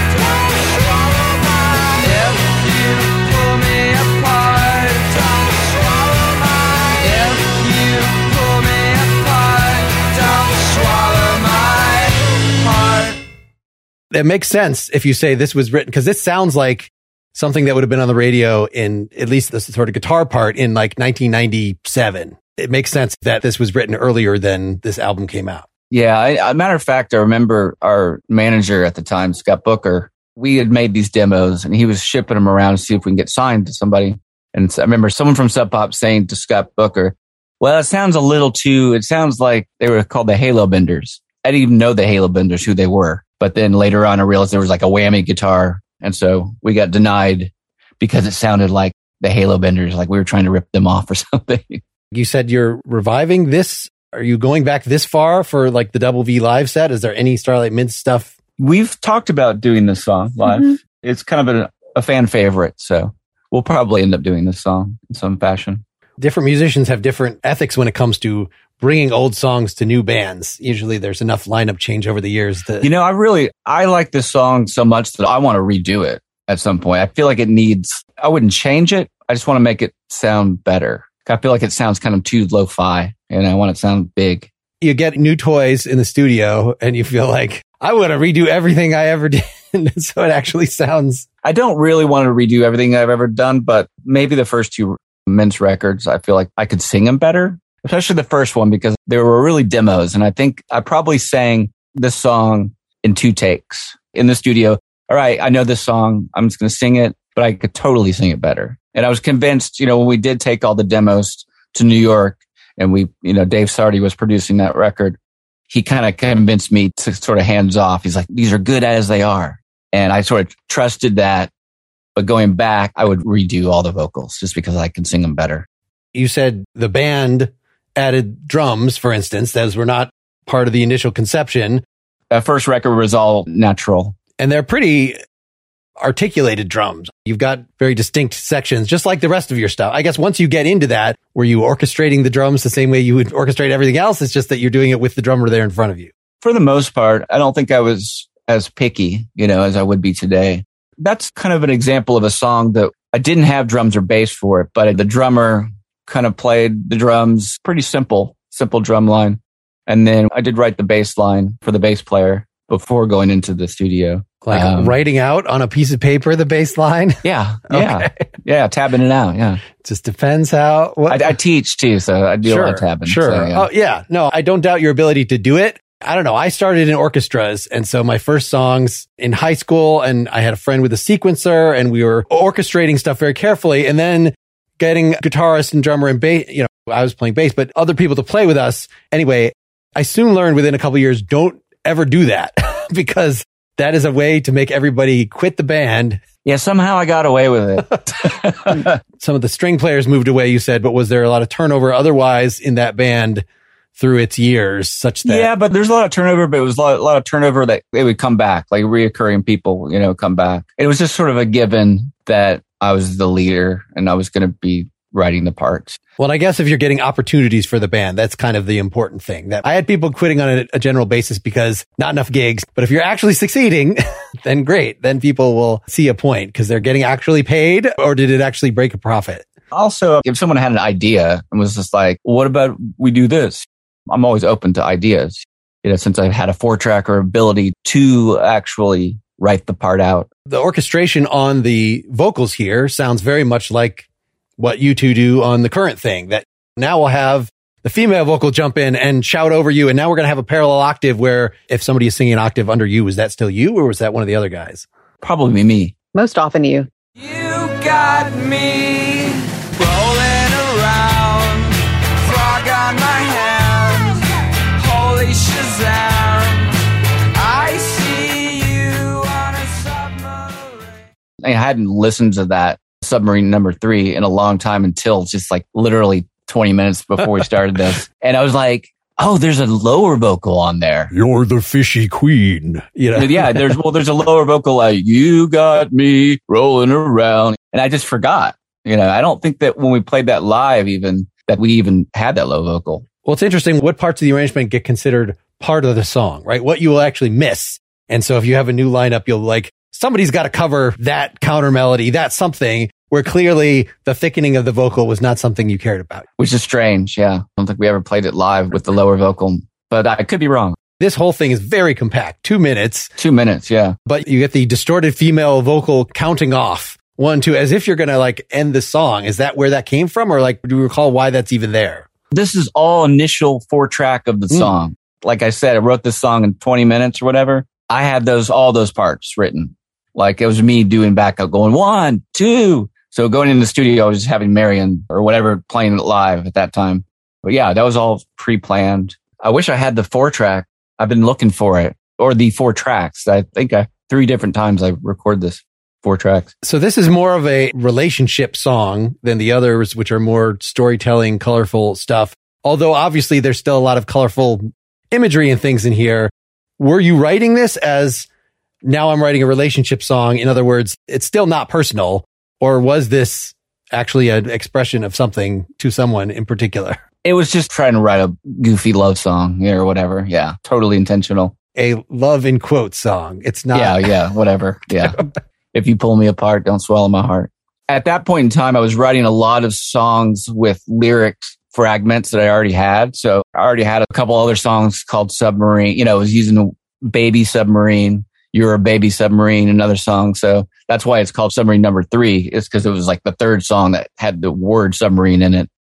if you pull me apart, don't swallow my. If you pull me apart, don't swallow my heart. It makes sense if you say this was written, because this sounds like something that would have been on the radio in at least the sort of guitar part in like nineteen ninety-seven. It makes sense that this was written earlier than this album came out. Yeah, I, a matter of fact, I remember our manager at the time, Scott Booker, we had made these demos and he was shipping them around to see if we can get signed to somebody. And so I remember someone from Sub Pop saying to Scott Booker, well, it sounds a little too, it sounds like they were called the Halo Benders. I didn't even know the Halo Benders, who they were. But then later on, I realized there was like a whammy guitar. And so we got denied because it sounded like the Halo Benders, like we were trying to rip them off or something. You said you're reviving this. Are you going back this far for like the Double V live set? Is there any Starlight Mints stuff? We've talked about doing this song live. Mhm. It's kind of a, a fan favorite. So we'll probably end up doing this song in some fashion. Different musicians have different ethics when it comes to bringing old songs to new bands. Usually there's enough lineup change over the years that, You know, I really, I like this song so much that I want to redo it at some point. I feel like it needs, I wouldn't change it. I just want to make it sound better. I feel like it sounds kind of too lo-fi and I want it to sound big. you get new toys in the studio and you feel like, I want to redo everything I ever did. So it actually sounds. I don't really want to redo everything I've ever done, but maybe the first two Mints records, I feel like I could sing them better. especially the first one, because they were really demos. And I think I probably sang this song in two takes in the studio. All right, I know this song. I'm just going to sing it, but I could totally sing it better. And I was convinced, you know, when we did take all the demos to New York and we, you know, Dave Sardy was producing that record, he kind of convinced me to sort of hands off. He's like, these are good as they are. And I sort of trusted that. But going back, I would redo all the vocals just because I can sing them better. You said the band added drums, for instance. Those were not part of the initial conception. That first record was all natural. And they're pretty articulated drums. You've got very distinct sections, just like the rest of your stuff. I guess once you get into that, were you orchestrating the drums the same way you would orchestrate everything else? It's just that you're doing it with the drummer there in front of you. For the most part, I don't think I was as picky, you know, as I would be today. That's kind of an example of a song that I didn't have drums or bass for it, but the drummer kind of played the drums, pretty simple, simple drum line. And then I did write the bass line for the bass player before going into the studio. Like um, writing out on a piece of paper the bass line? Yeah, yeah, okay. yeah, tabbing it out, yeah. Just depends how... What, I, I teach too, so I do sure, a lot of tabbing. Sure, so, yeah. Oh, yeah. No, I don't doubt your ability to do it. I don't know. I started in orchestras. And so my first songs in high school, and I had a friend with a sequencer, and we were orchestrating stuff very carefully. And then getting guitarist and drummer and bass, you know, I was playing bass, but other people to play with us. Anyway, I soon learned within a couple of years, don't ever do that because that is a way to make everybody quit the band. Yeah, somehow I got away with it. Some of the string players moved away, you said, but was there a lot of turnover otherwise in that band through its years such that... Yeah, but there's a lot of turnover, but it was a lot, a lot of turnover that they would come back, like reoccurring people, you know, come back. It was just sort of a given that I was the leader and I was going to be writing the parts. Well, I guess if you're getting opportunities for the band, that's kind of the important thing. That I had people quitting on a, a general basis because not enough gigs. But if you're actually succeeding, then great. Then people will see a point because they're getting actually paid, or did it actually break a profit? Also, if someone had an idea and was just like, what about we do this? I'm always open to ideas, you know, since I've had a four track or ability to actually write the part out. The orchestration on the vocals here sounds very much like what you two do on the current thing, that now we'll have the female vocal jump in and shout over you. And now we're going to have a parallel octave where if somebody is singing an octave under you, is that still you or was that one of the other guys? Probably me. Most often you. You got me rolling around, frog on my hands, holy Shazam, I see you on a submarine. I hadn't listened to that Submarine number three in a long time until just like literally twenty minutes before we started this. And I was like, oh, there's a lower vocal on there. You're the fishy queen. You know? Yeah, there's, well, there's a lower vocal like, you got me rolling around. And I just forgot. You know, I don't think that when we played that live even, that we even had that low vocal. Well, it's interesting what parts of the arrangement get considered part of the song, right? What you will actually miss. And so if you have a new lineup, you'll like, somebody's got to cover that counter melody, that something, where clearly the thickening of the vocal was not something you cared about. Which is strange, yeah. I don't think we ever played it live with the lower vocal, but I could be wrong. This whole thing is very compact, two minutes. Two minutes, yeah. But you get the distorted female vocal counting off, one, two, as if you're going to like end the song. Is that where that came from? Or like, do you recall why that's even there? This is all initial four track of the Mm. song. Like I said, I wrote this song in twenty minutes or whatever. I had those, all those parts written. Like it was me doing backup going one, two. So going in the studio, I was just having Marion or whatever playing it live at that time. But yeah, that was all pre-planned. I wish I had the four track. I've been looking for it, or the four tracks. I think I, three different times I record this four tracks. So this is more of a relationship song than the others, which are more storytelling, colorful stuff. Although obviously there's still a lot of colorful imagery and things in here. Were you writing this as now I'm writing a relationship song? In other words, it's still not personal. Or was this actually an expression of something to someone in particular? It was just trying to write a goofy love song or whatever. Yeah, totally intentional. A love in quotes song. It's not. Yeah, yeah, whatever. Yeah. If you pull me apart, don't swallow my heart. At that point in time, I was writing a lot of songs with lyrics fragments that I already had. So I already had a couple other songs called Submarine. You know, I was using Baby Submarine. You're a Baby Submarine, another song. So that's why it's called Submarine number three. It's because it was like the third song that had the word submarine in it.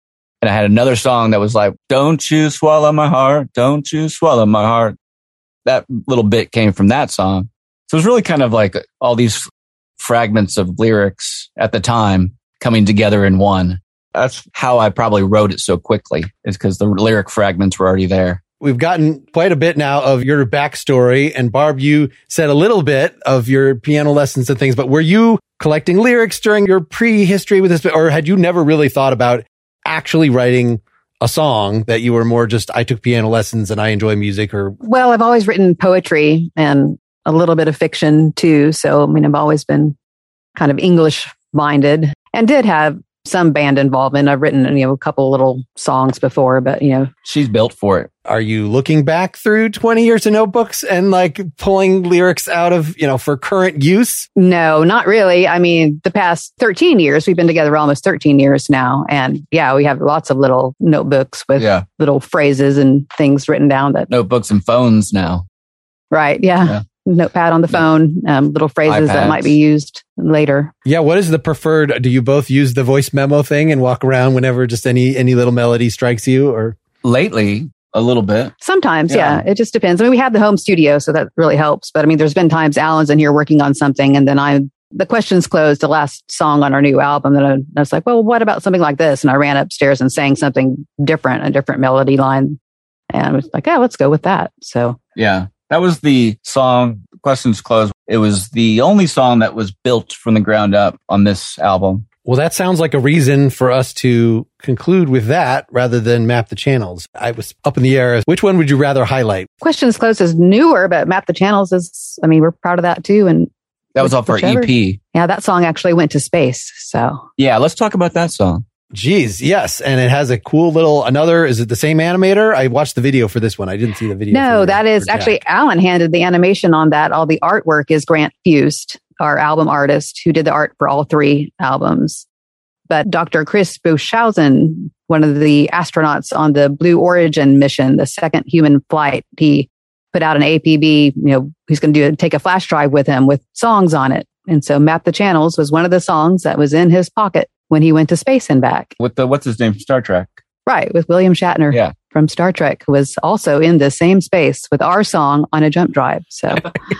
And I had another song that was like, don't you swallow my heart, don't you swallow my heart. That little bit came from that song. So it was really kind of like all these fragments of lyrics at the time coming together in one. That's how I probably wrote it so quickly, is because the lyric fragments were already there. We've gotten quite a bit now of your backstory. And Barb, you said a little bit of your piano lessons and things, but were you collecting lyrics during your prehistory with this, or had you never really thought about actually writing a song that you were more just, I took piano lessons and I enjoy music? Or Well, I've always written poetry and a little bit of fiction too. So, I mean, I've always been kind of English minded and did have some band involvement. I've written, you know, a couple little songs before, but, you know. She's built for it. Are you looking back through twenty years of notebooks and like pulling lyrics out of, you know, for current use? No, not really. I mean, the past thirteen years, we've been together almost thirteen years now. And yeah, we have lots of little notebooks with Yeah. little phrases and things written down that. Notebooks and phones now. Right. Yeah. Yeah. Notepad on the phone, um, little phrases that iPads. might be used later. Yeah. What is the preferred? Do you both use the voice memo thing and walk around whenever just any, any little melody strikes you, or? Lately, a little bit. Sometimes, Yeah. yeah. It just depends. I mean, we have the home studio, so that really helps. But I mean, there's been times Alan's in here working on something, and then I, the questions closed, the last song on our new album, and I, I was like, well, what about something like this? And I ran upstairs and sang something different, a different melody line. And I was like, oh, let's go with that. So, Yeah. That was the song, Questions Closed. It was the only song that was built from the ground up on this album. Well, that sounds like a reason for us to conclude with that rather than Map the Channels. I was up in the air. Which one would you rather highlight? Questions Closed is newer, but Map the Channels is, I mean, we're proud of that too. And That was off our whichever. E P. Yeah, that song actually went to space. So, Yeah, let's talk about that song. Geez, yes. And it has a cool little, another, is it the same animator? I watched the video for this one. I didn't see the video. no, for- that is for Jack. actually Alan handed the animation on that. All the artwork is Grant Fust, our album artist who did the art for all three albums. But Doctor Chris Boshausen, one of the astronauts on the Blue Origin mission, the second human flight, he put out an A P B, you know, he's going to do take a flash drive with him with songs on it. And so Map the Channels was one of the songs that was in his pocket when he went to space and back. With the, what's his name from Star Trek? Right, with William Shatner Yeah. from Star Trek, who was also in the same space with our song on a jump drive. So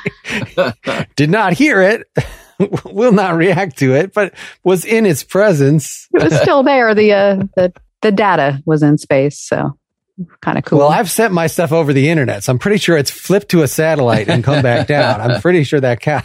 Did not hear it, will not react to it, but was in its presence. it was still there. The uh, the the data was in space, so kind of cool. Well, I've sent my stuff over the internet, so I'm pretty sure it's flipped to a satellite and come back down. I'm pretty sure that counts.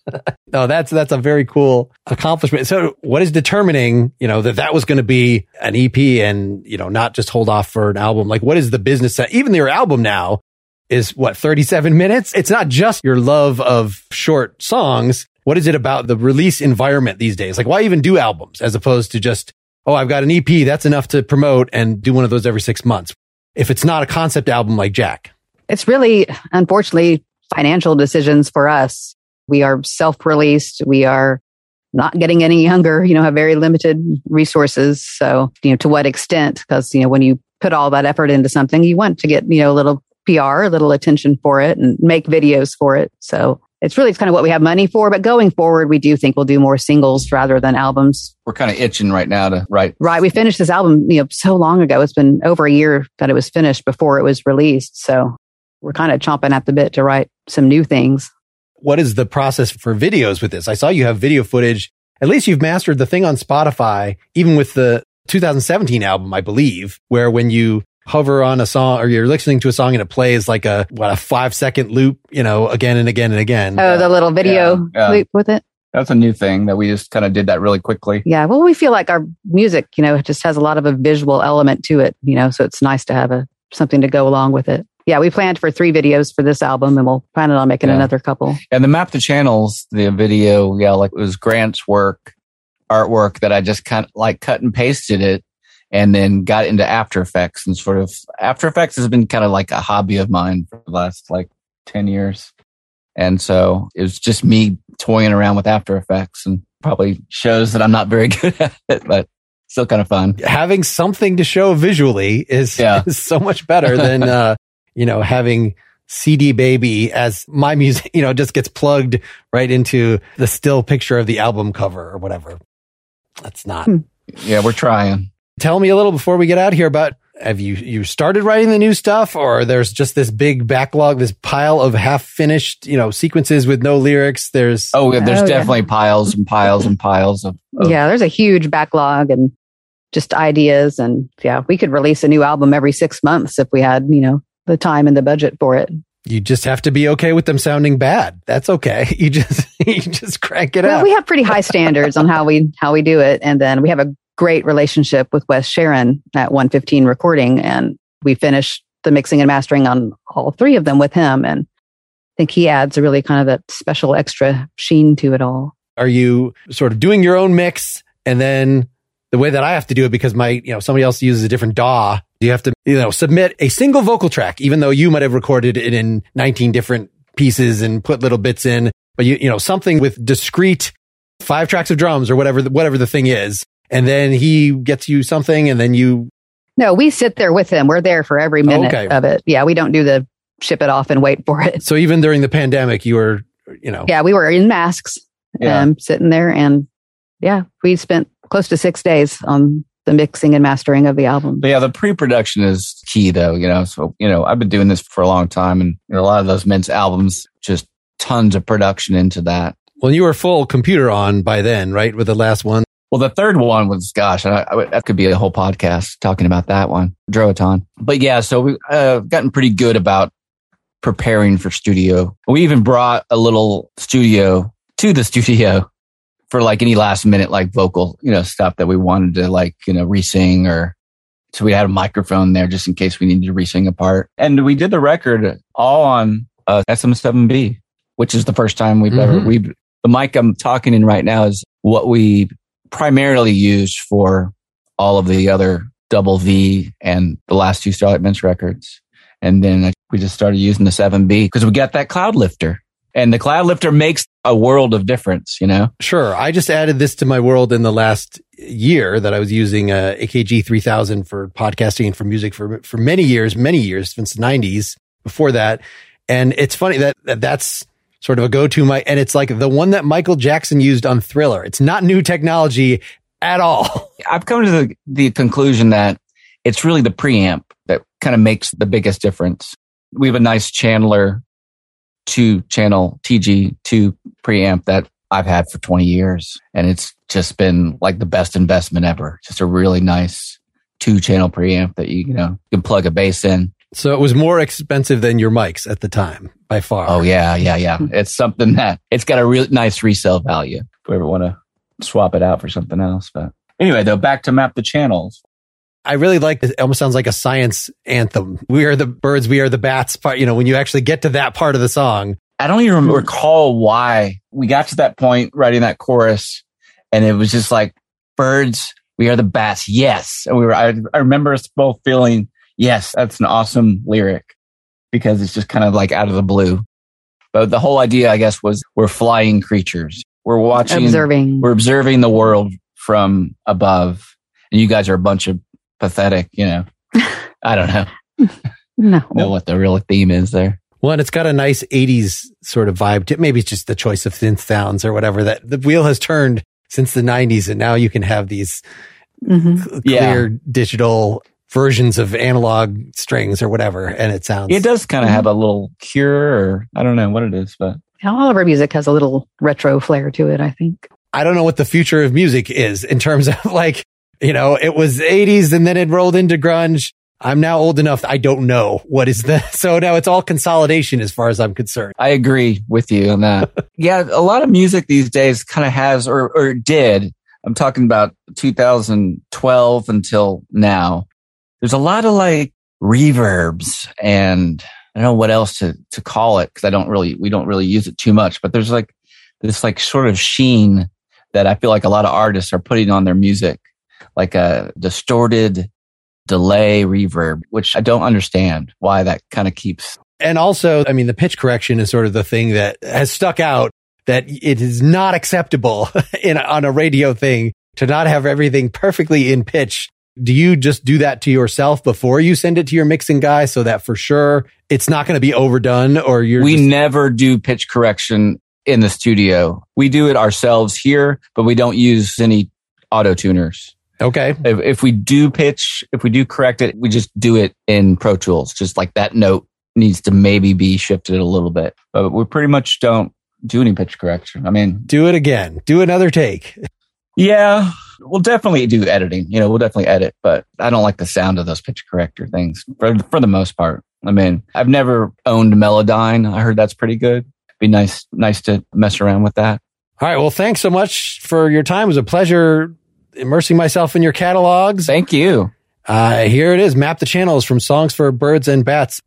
No, that's that's a very cool accomplishment. So what is determining, you know, that that was going to be an E P and, you know, not just hold off for an album? Like, what is the business set? Even your album now is what, thirty-seven minutes? It's not just your love of short songs. What is it about the release environment these days? Like, why even do albums as opposed to just, oh, I've got an E P, that's enough to promote and do one of those every six months? If it's not a concept album like Jack. It's really, unfortunately, financial decisions for us. We are self-released. We are not getting any younger, you know, have very limited resources. So, you know, to what extent? Because, you know, when you put all that effort into something, you want to get, you know, a little P R, a little attention for it and make videos for it. So it's really kind of what we have money for. But going forward, we do think we'll do more singles rather than albums. We're kind of itching right now to write. Right. We finished this album, you know, so long ago. It's been over a year that it was finished before it was released. So we're kind of chomping at the bit to write some new things. What is the process for videos with this? I saw you have video footage. At least you've mastered the thing on Spotify, even with the two thousand seventeen album, I believe, where when you hover on a song or you're listening to a song and it plays like a, what, a five second loop, you know, again and again and again. Oh, the little video Yeah, yeah. loop with it. That's a new thing that we just kind of did that really quickly. Yeah. Well, we feel like our music, you know, it just has a lot of a visual element to it, you know, so it's nice to have a something to go along with it. Yeah, we planned for three videos for this album and we'll plan on making Yeah. another couple. And the Map the Channels, the video, yeah, like it was Grant's work, artwork that I just kind of like cut and pasted it and then got into After Effects and sort of After Effects has been kind of like a hobby of mine for the last like ten years. And so it was just me toying around with After Effects and probably shows that I'm not very good at it, but still kind of fun. Having something to show visually is, Yeah. is so much better than, uh, you know, having C D Baby as my music, you know, just gets plugged right into the still picture of the album cover or whatever. That's not. Hmm. Yeah, we're trying. tell me a little before we get out of here about, have you, you started writing the new stuff, or there's just this big backlog, this pile of half finished, you know, sequences with no lyrics? There's, oh, yeah, there's Oh, yeah. definitely piles and piles and piles of, of Yeah, there's a huge backlog and just ideas. And yeah, we could release a new album every six months if we had, you know, the time and the budget for it. you just have to be okay with them sounding bad. That's okay. You just, you just crank it Well, out. we have pretty high standards on how we how we do it, and then we have a great relationship with Wes Sharon at one fifteen Recording, and we finished the mixing and mastering on all three of them with him. And I think he adds a really kind of that special extra sheen to it all. Are you sort of doing your own mix, and then the way that I have to do it, because my, you know, somebody else uses a different D A W, you have to, you know, submit a single vocal track, even though you might have recorded it in nineteen different pieces and put little bits in, but you, you know, something with discrete five tracks of drums or whatever, the, whatever the thing is. And then he gets you something, and then you, No, we sit there with him. We're there for every minute Okay. of it. Yeah, we don't do the ship it off and wait for it. so even during the pandemic, you were, you know, Yeah, we were in masks, Yeah. um, sitting there, and yeah, we spent close to six days on the mixing and mastering of the album. But yeah, the pre-production is key though, you know, so, you know, I've been doing this for a long time, and you know, a lot of those Mints albums, just tons of production into that. well, you were full computer on by then, right? With the last one. Well, the third one was, gosh, I, I, that could be a whole podcast talking about that one, Droaton. But yeah, so we've uh, gotten pretty good about preparing for studio. We even brought a little studio to the studio for like any last minute, like vocal, you know, stuff that we wanted to like, you know, re-sing, or so we had a microphone there just in case we needed to re-sing a part. And we did the record all on uh, S M seven B, which is the first time we've ever, Mhm. we the mic I'm talking in right now is what we primarily used for all of the other Double V and the last two Starlight Mints records. And then we just started using the seven B because we got that cloud lifter, and the cloud lifter makes a world of difference, you know? Sure. I just added this to my world in the last year that I was using uh, A K G three thousand for podcasting and for music for, for many years, many years since the nineties before that. And it's funny that, that that's sort of a go-to mic. And it's like the one that Michael Jackson used on Thriller. It's not new technology at all. I've come to the, the conclusion that it's really the preamp that kind of makes the biggest difference. We have a nice Chandler two channel T G two preamp that I've had for twenty years. And it's just been like the best investment ever. Just a really nice two channel preamp that you, you know, you can plug a bass in. So it was more expensive than your mics at the time by far. Oh yeah, yeah, yeah. It's something that it's got a real nice resale value if we ever want to swap it out for something else. But anyway, though, back to Map the Channels. I really like this. It almost sounds like a science anthem. We are the birds, we are the bats part. You know, when you actually get to that part of the song. I don't even recall why we got to that point writing that chorus, and it was just like, birds, we are the bats. Yes. And we were, I, I remember us both feeling, yes, that's an awesome lyric, because it's just kind of like out of the blue. But the whole idea, I guess, was we're flying creatures. We're watching, Observing. we're observing the world from above, and you guys are a bunch of pathetic, you know, I don't know, No. know what the real theme is there. Well, and it's got a nice eighties sort of vibe to it. Maybe it's just the choice of synth sounds or whatever, that the wheel has turned since the nineties, and now you can have these Mhm. clear Yeah. digital versions of analog strings or whatever. And it sounds, It does kind of have a little cure, or I don't know what it is, but All of our music has a little retro flair to it, I think. I don't know what the future of music is in terms of like, you know, it was eighties and then it rolled into grunge. I'm now old enough. I don't know what is the, so now it's all consolidation as far as I'm concerned. I agree with you on that. Yeah, a lot of music these days kind of has, or, or did. I'm talking about two thousand twelve until now. There's a lot of like reverbs, and I don't know what else to, to call it, because I don't really, we don't really use it too much, but there's like this like sort of sheen that I feel like a lot of artists are putting on their music, like a distorted delay reverb, which I don't understand why that kind of keeps. And also, I mean, the pitch correction is sort of the thing that has stuck out, that it is not acceptable in on a radio thing to not have everything perfectly in pitch. Do you just do that to yourself before you send it to your mixing guy so that for sure it's not going to be overdone, or you're We just, never do pitch correction in the studio. We do it ourselves here, but we don't use any auto tuners. Okay. If, if we do pitch, if we do correct it, we just do it in Pro Tools. Just like that note needs to maybe be shifted a little bit. But we pretty much don't do any pitch correction. I mean, do it again. Do another take. Yeah, we'll definitely do editing. You know, we'll definitely edit, but I don't like the sound of those pitch corrector things for for the most part. I mean, I've never owned Melodyne. I heard that's pretty good. Be nice, nice to mess around with that. All right. Well, thanks so much for your time. It was a pleasure immersing myself in your catalogs. Thank you. Uh, here it is. Map the Channels from Songs for Birds and Bats.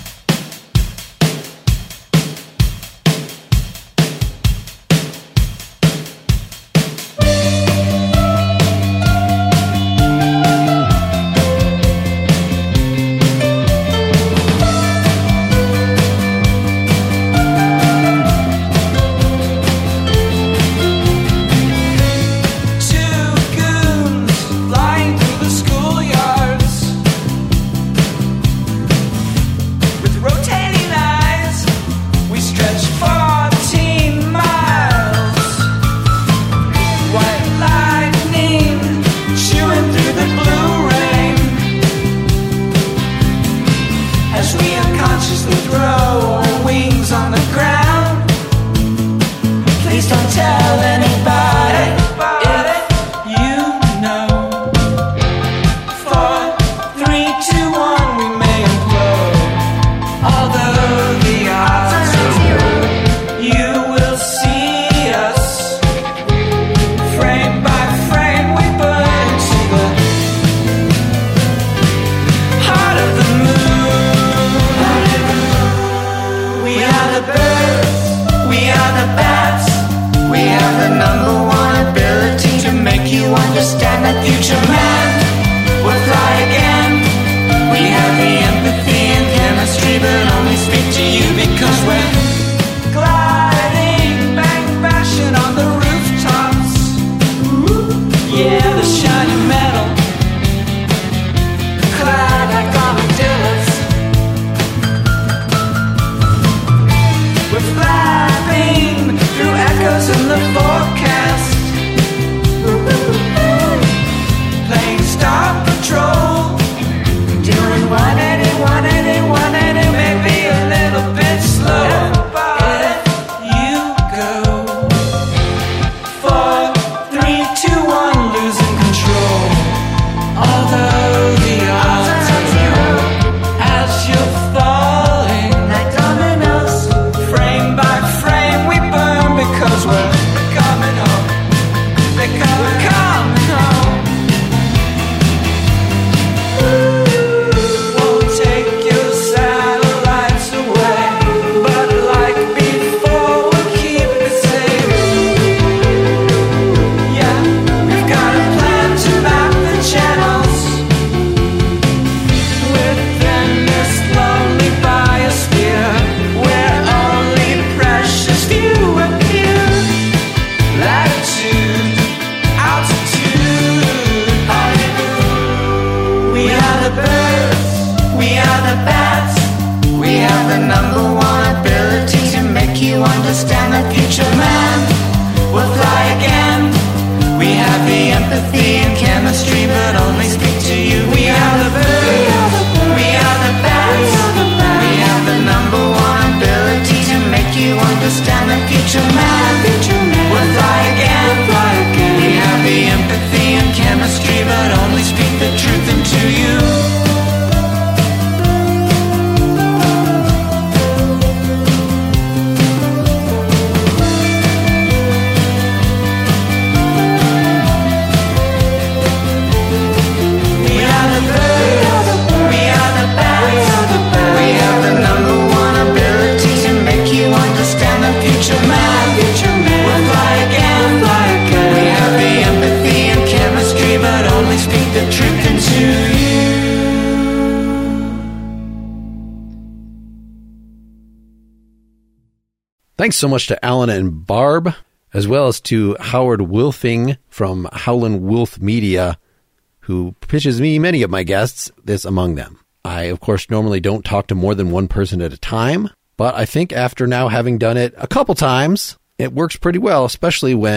Thanks so much to Alan and Barb, as well as to Howard Wolfing from Howlin' Wolf Media, who pitches me many of my guests, this among them. I, of course, normally don't talk to more than one person at a time, but I think after now having done it a couple times, it works pretty well, especially when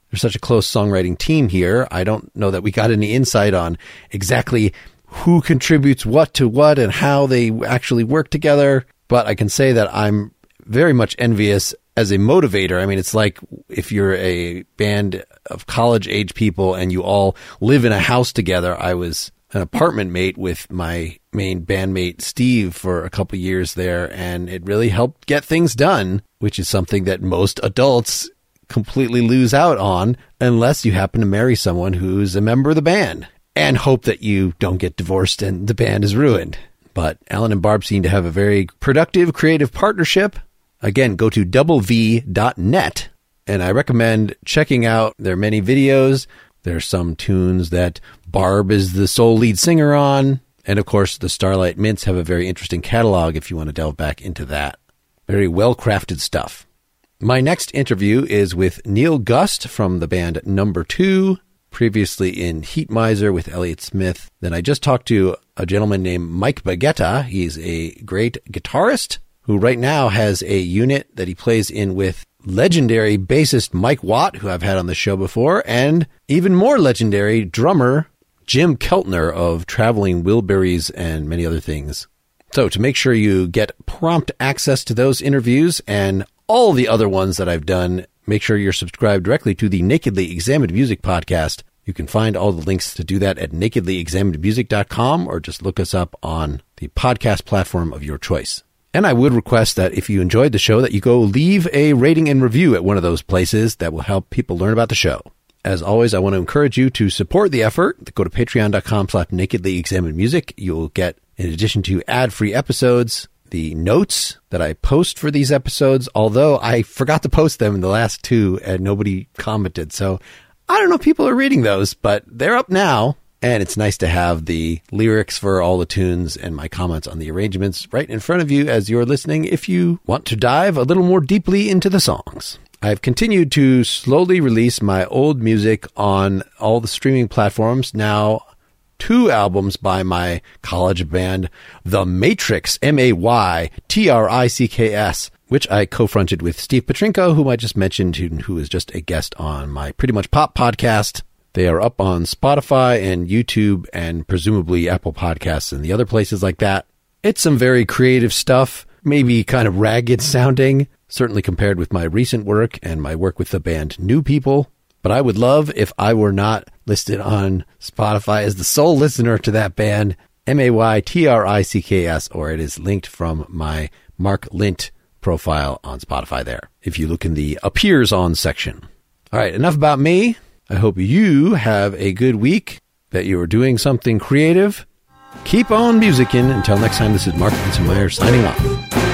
There's such a close songwriting team here. I don't know that we got any insight on exactly who contributes what to what and how they actually work together. But I can say that I'm very much envious as a motivator. I mean, it's like if you're a band of college age people and you all live in a house together. I was an apartment mate with my main bandmate, Steve, for a couple years there, and it really helped get things done, which is something that most adults completely lose out on unless you happen to marry someone who's a member of the band and hope that you don't get divorced and the band is ruined. But Alan and Barb seem to have a very productive, creative partnership. Again, go to double v dot net, and I recommend checking out their many videos. There's some tunes that Barb is the sole lead singer on. And of course, the Starlight Mints have a very interesting catalog if you want to delve back into that. Very well-crafted stuff. My next interview is with Neil Gust from the band Number Two, previously in Heat Miser with Elliott Smith. Then I just talked to a gentleman named Mike Baggetta. He's a great guitarist who right now has a unit that he plays in with legendary bassist Mike Watt, who I've had on the show before, and even more legendary drummer Jim Keltner of Traveling Wilburys and many other things. So to make sure you get prompt access to those interviews and all the other ones that I've done, make sure you're subscribed directly to the Nakedly Examined Music podcast. You can find all the links to do that at nakedly examined music dot com or just look us up on the podcast platform of your choice. And I would request that if you enjoyed the show that you go leave a rating and review at one of those places. That will help people learn about the show. As always, I want to encourage you to support the effort. Go to patreon dot com slash nakedly examined music. You'll get, in addition to ad-free episodes, the notes that I post for these episodes, although I forgot to post them in the last two and nobody commented. So I don't know if people are reading those, but they're up now. And it's nice to have the lyrics for all the tunes and my comments on the arrangements right in front of you as you're listening if you want to dive a little more deeply into the songs. I've continued to slowly release my old music on all the streaming platforms. Now, two albums by my college band, The Matrix, M A Y T R I C K S, which I co-fronted with Steve Petrinko, whom I just mentioned, who is just a guest on my Pretty Much Pop podcast. They are up on Spotify and YouTube and presumably Apple Podcasts and the other places like that. It's some very creative stuff, maybe kind of ragged sounding, certainly compared with my recent work and my work with the band New People. But I would love if I were not listed on Spotify as the sole listener to that band, M A Y T R I C K S, or it is linked from my Mark Lint profile on Spotify there, if you look in the Appears On section. All right, enough about me. I hope you have a good week, that you are doing something creative. Keep on musicking. Until next time, this is Mark Linsenmeyer signing off.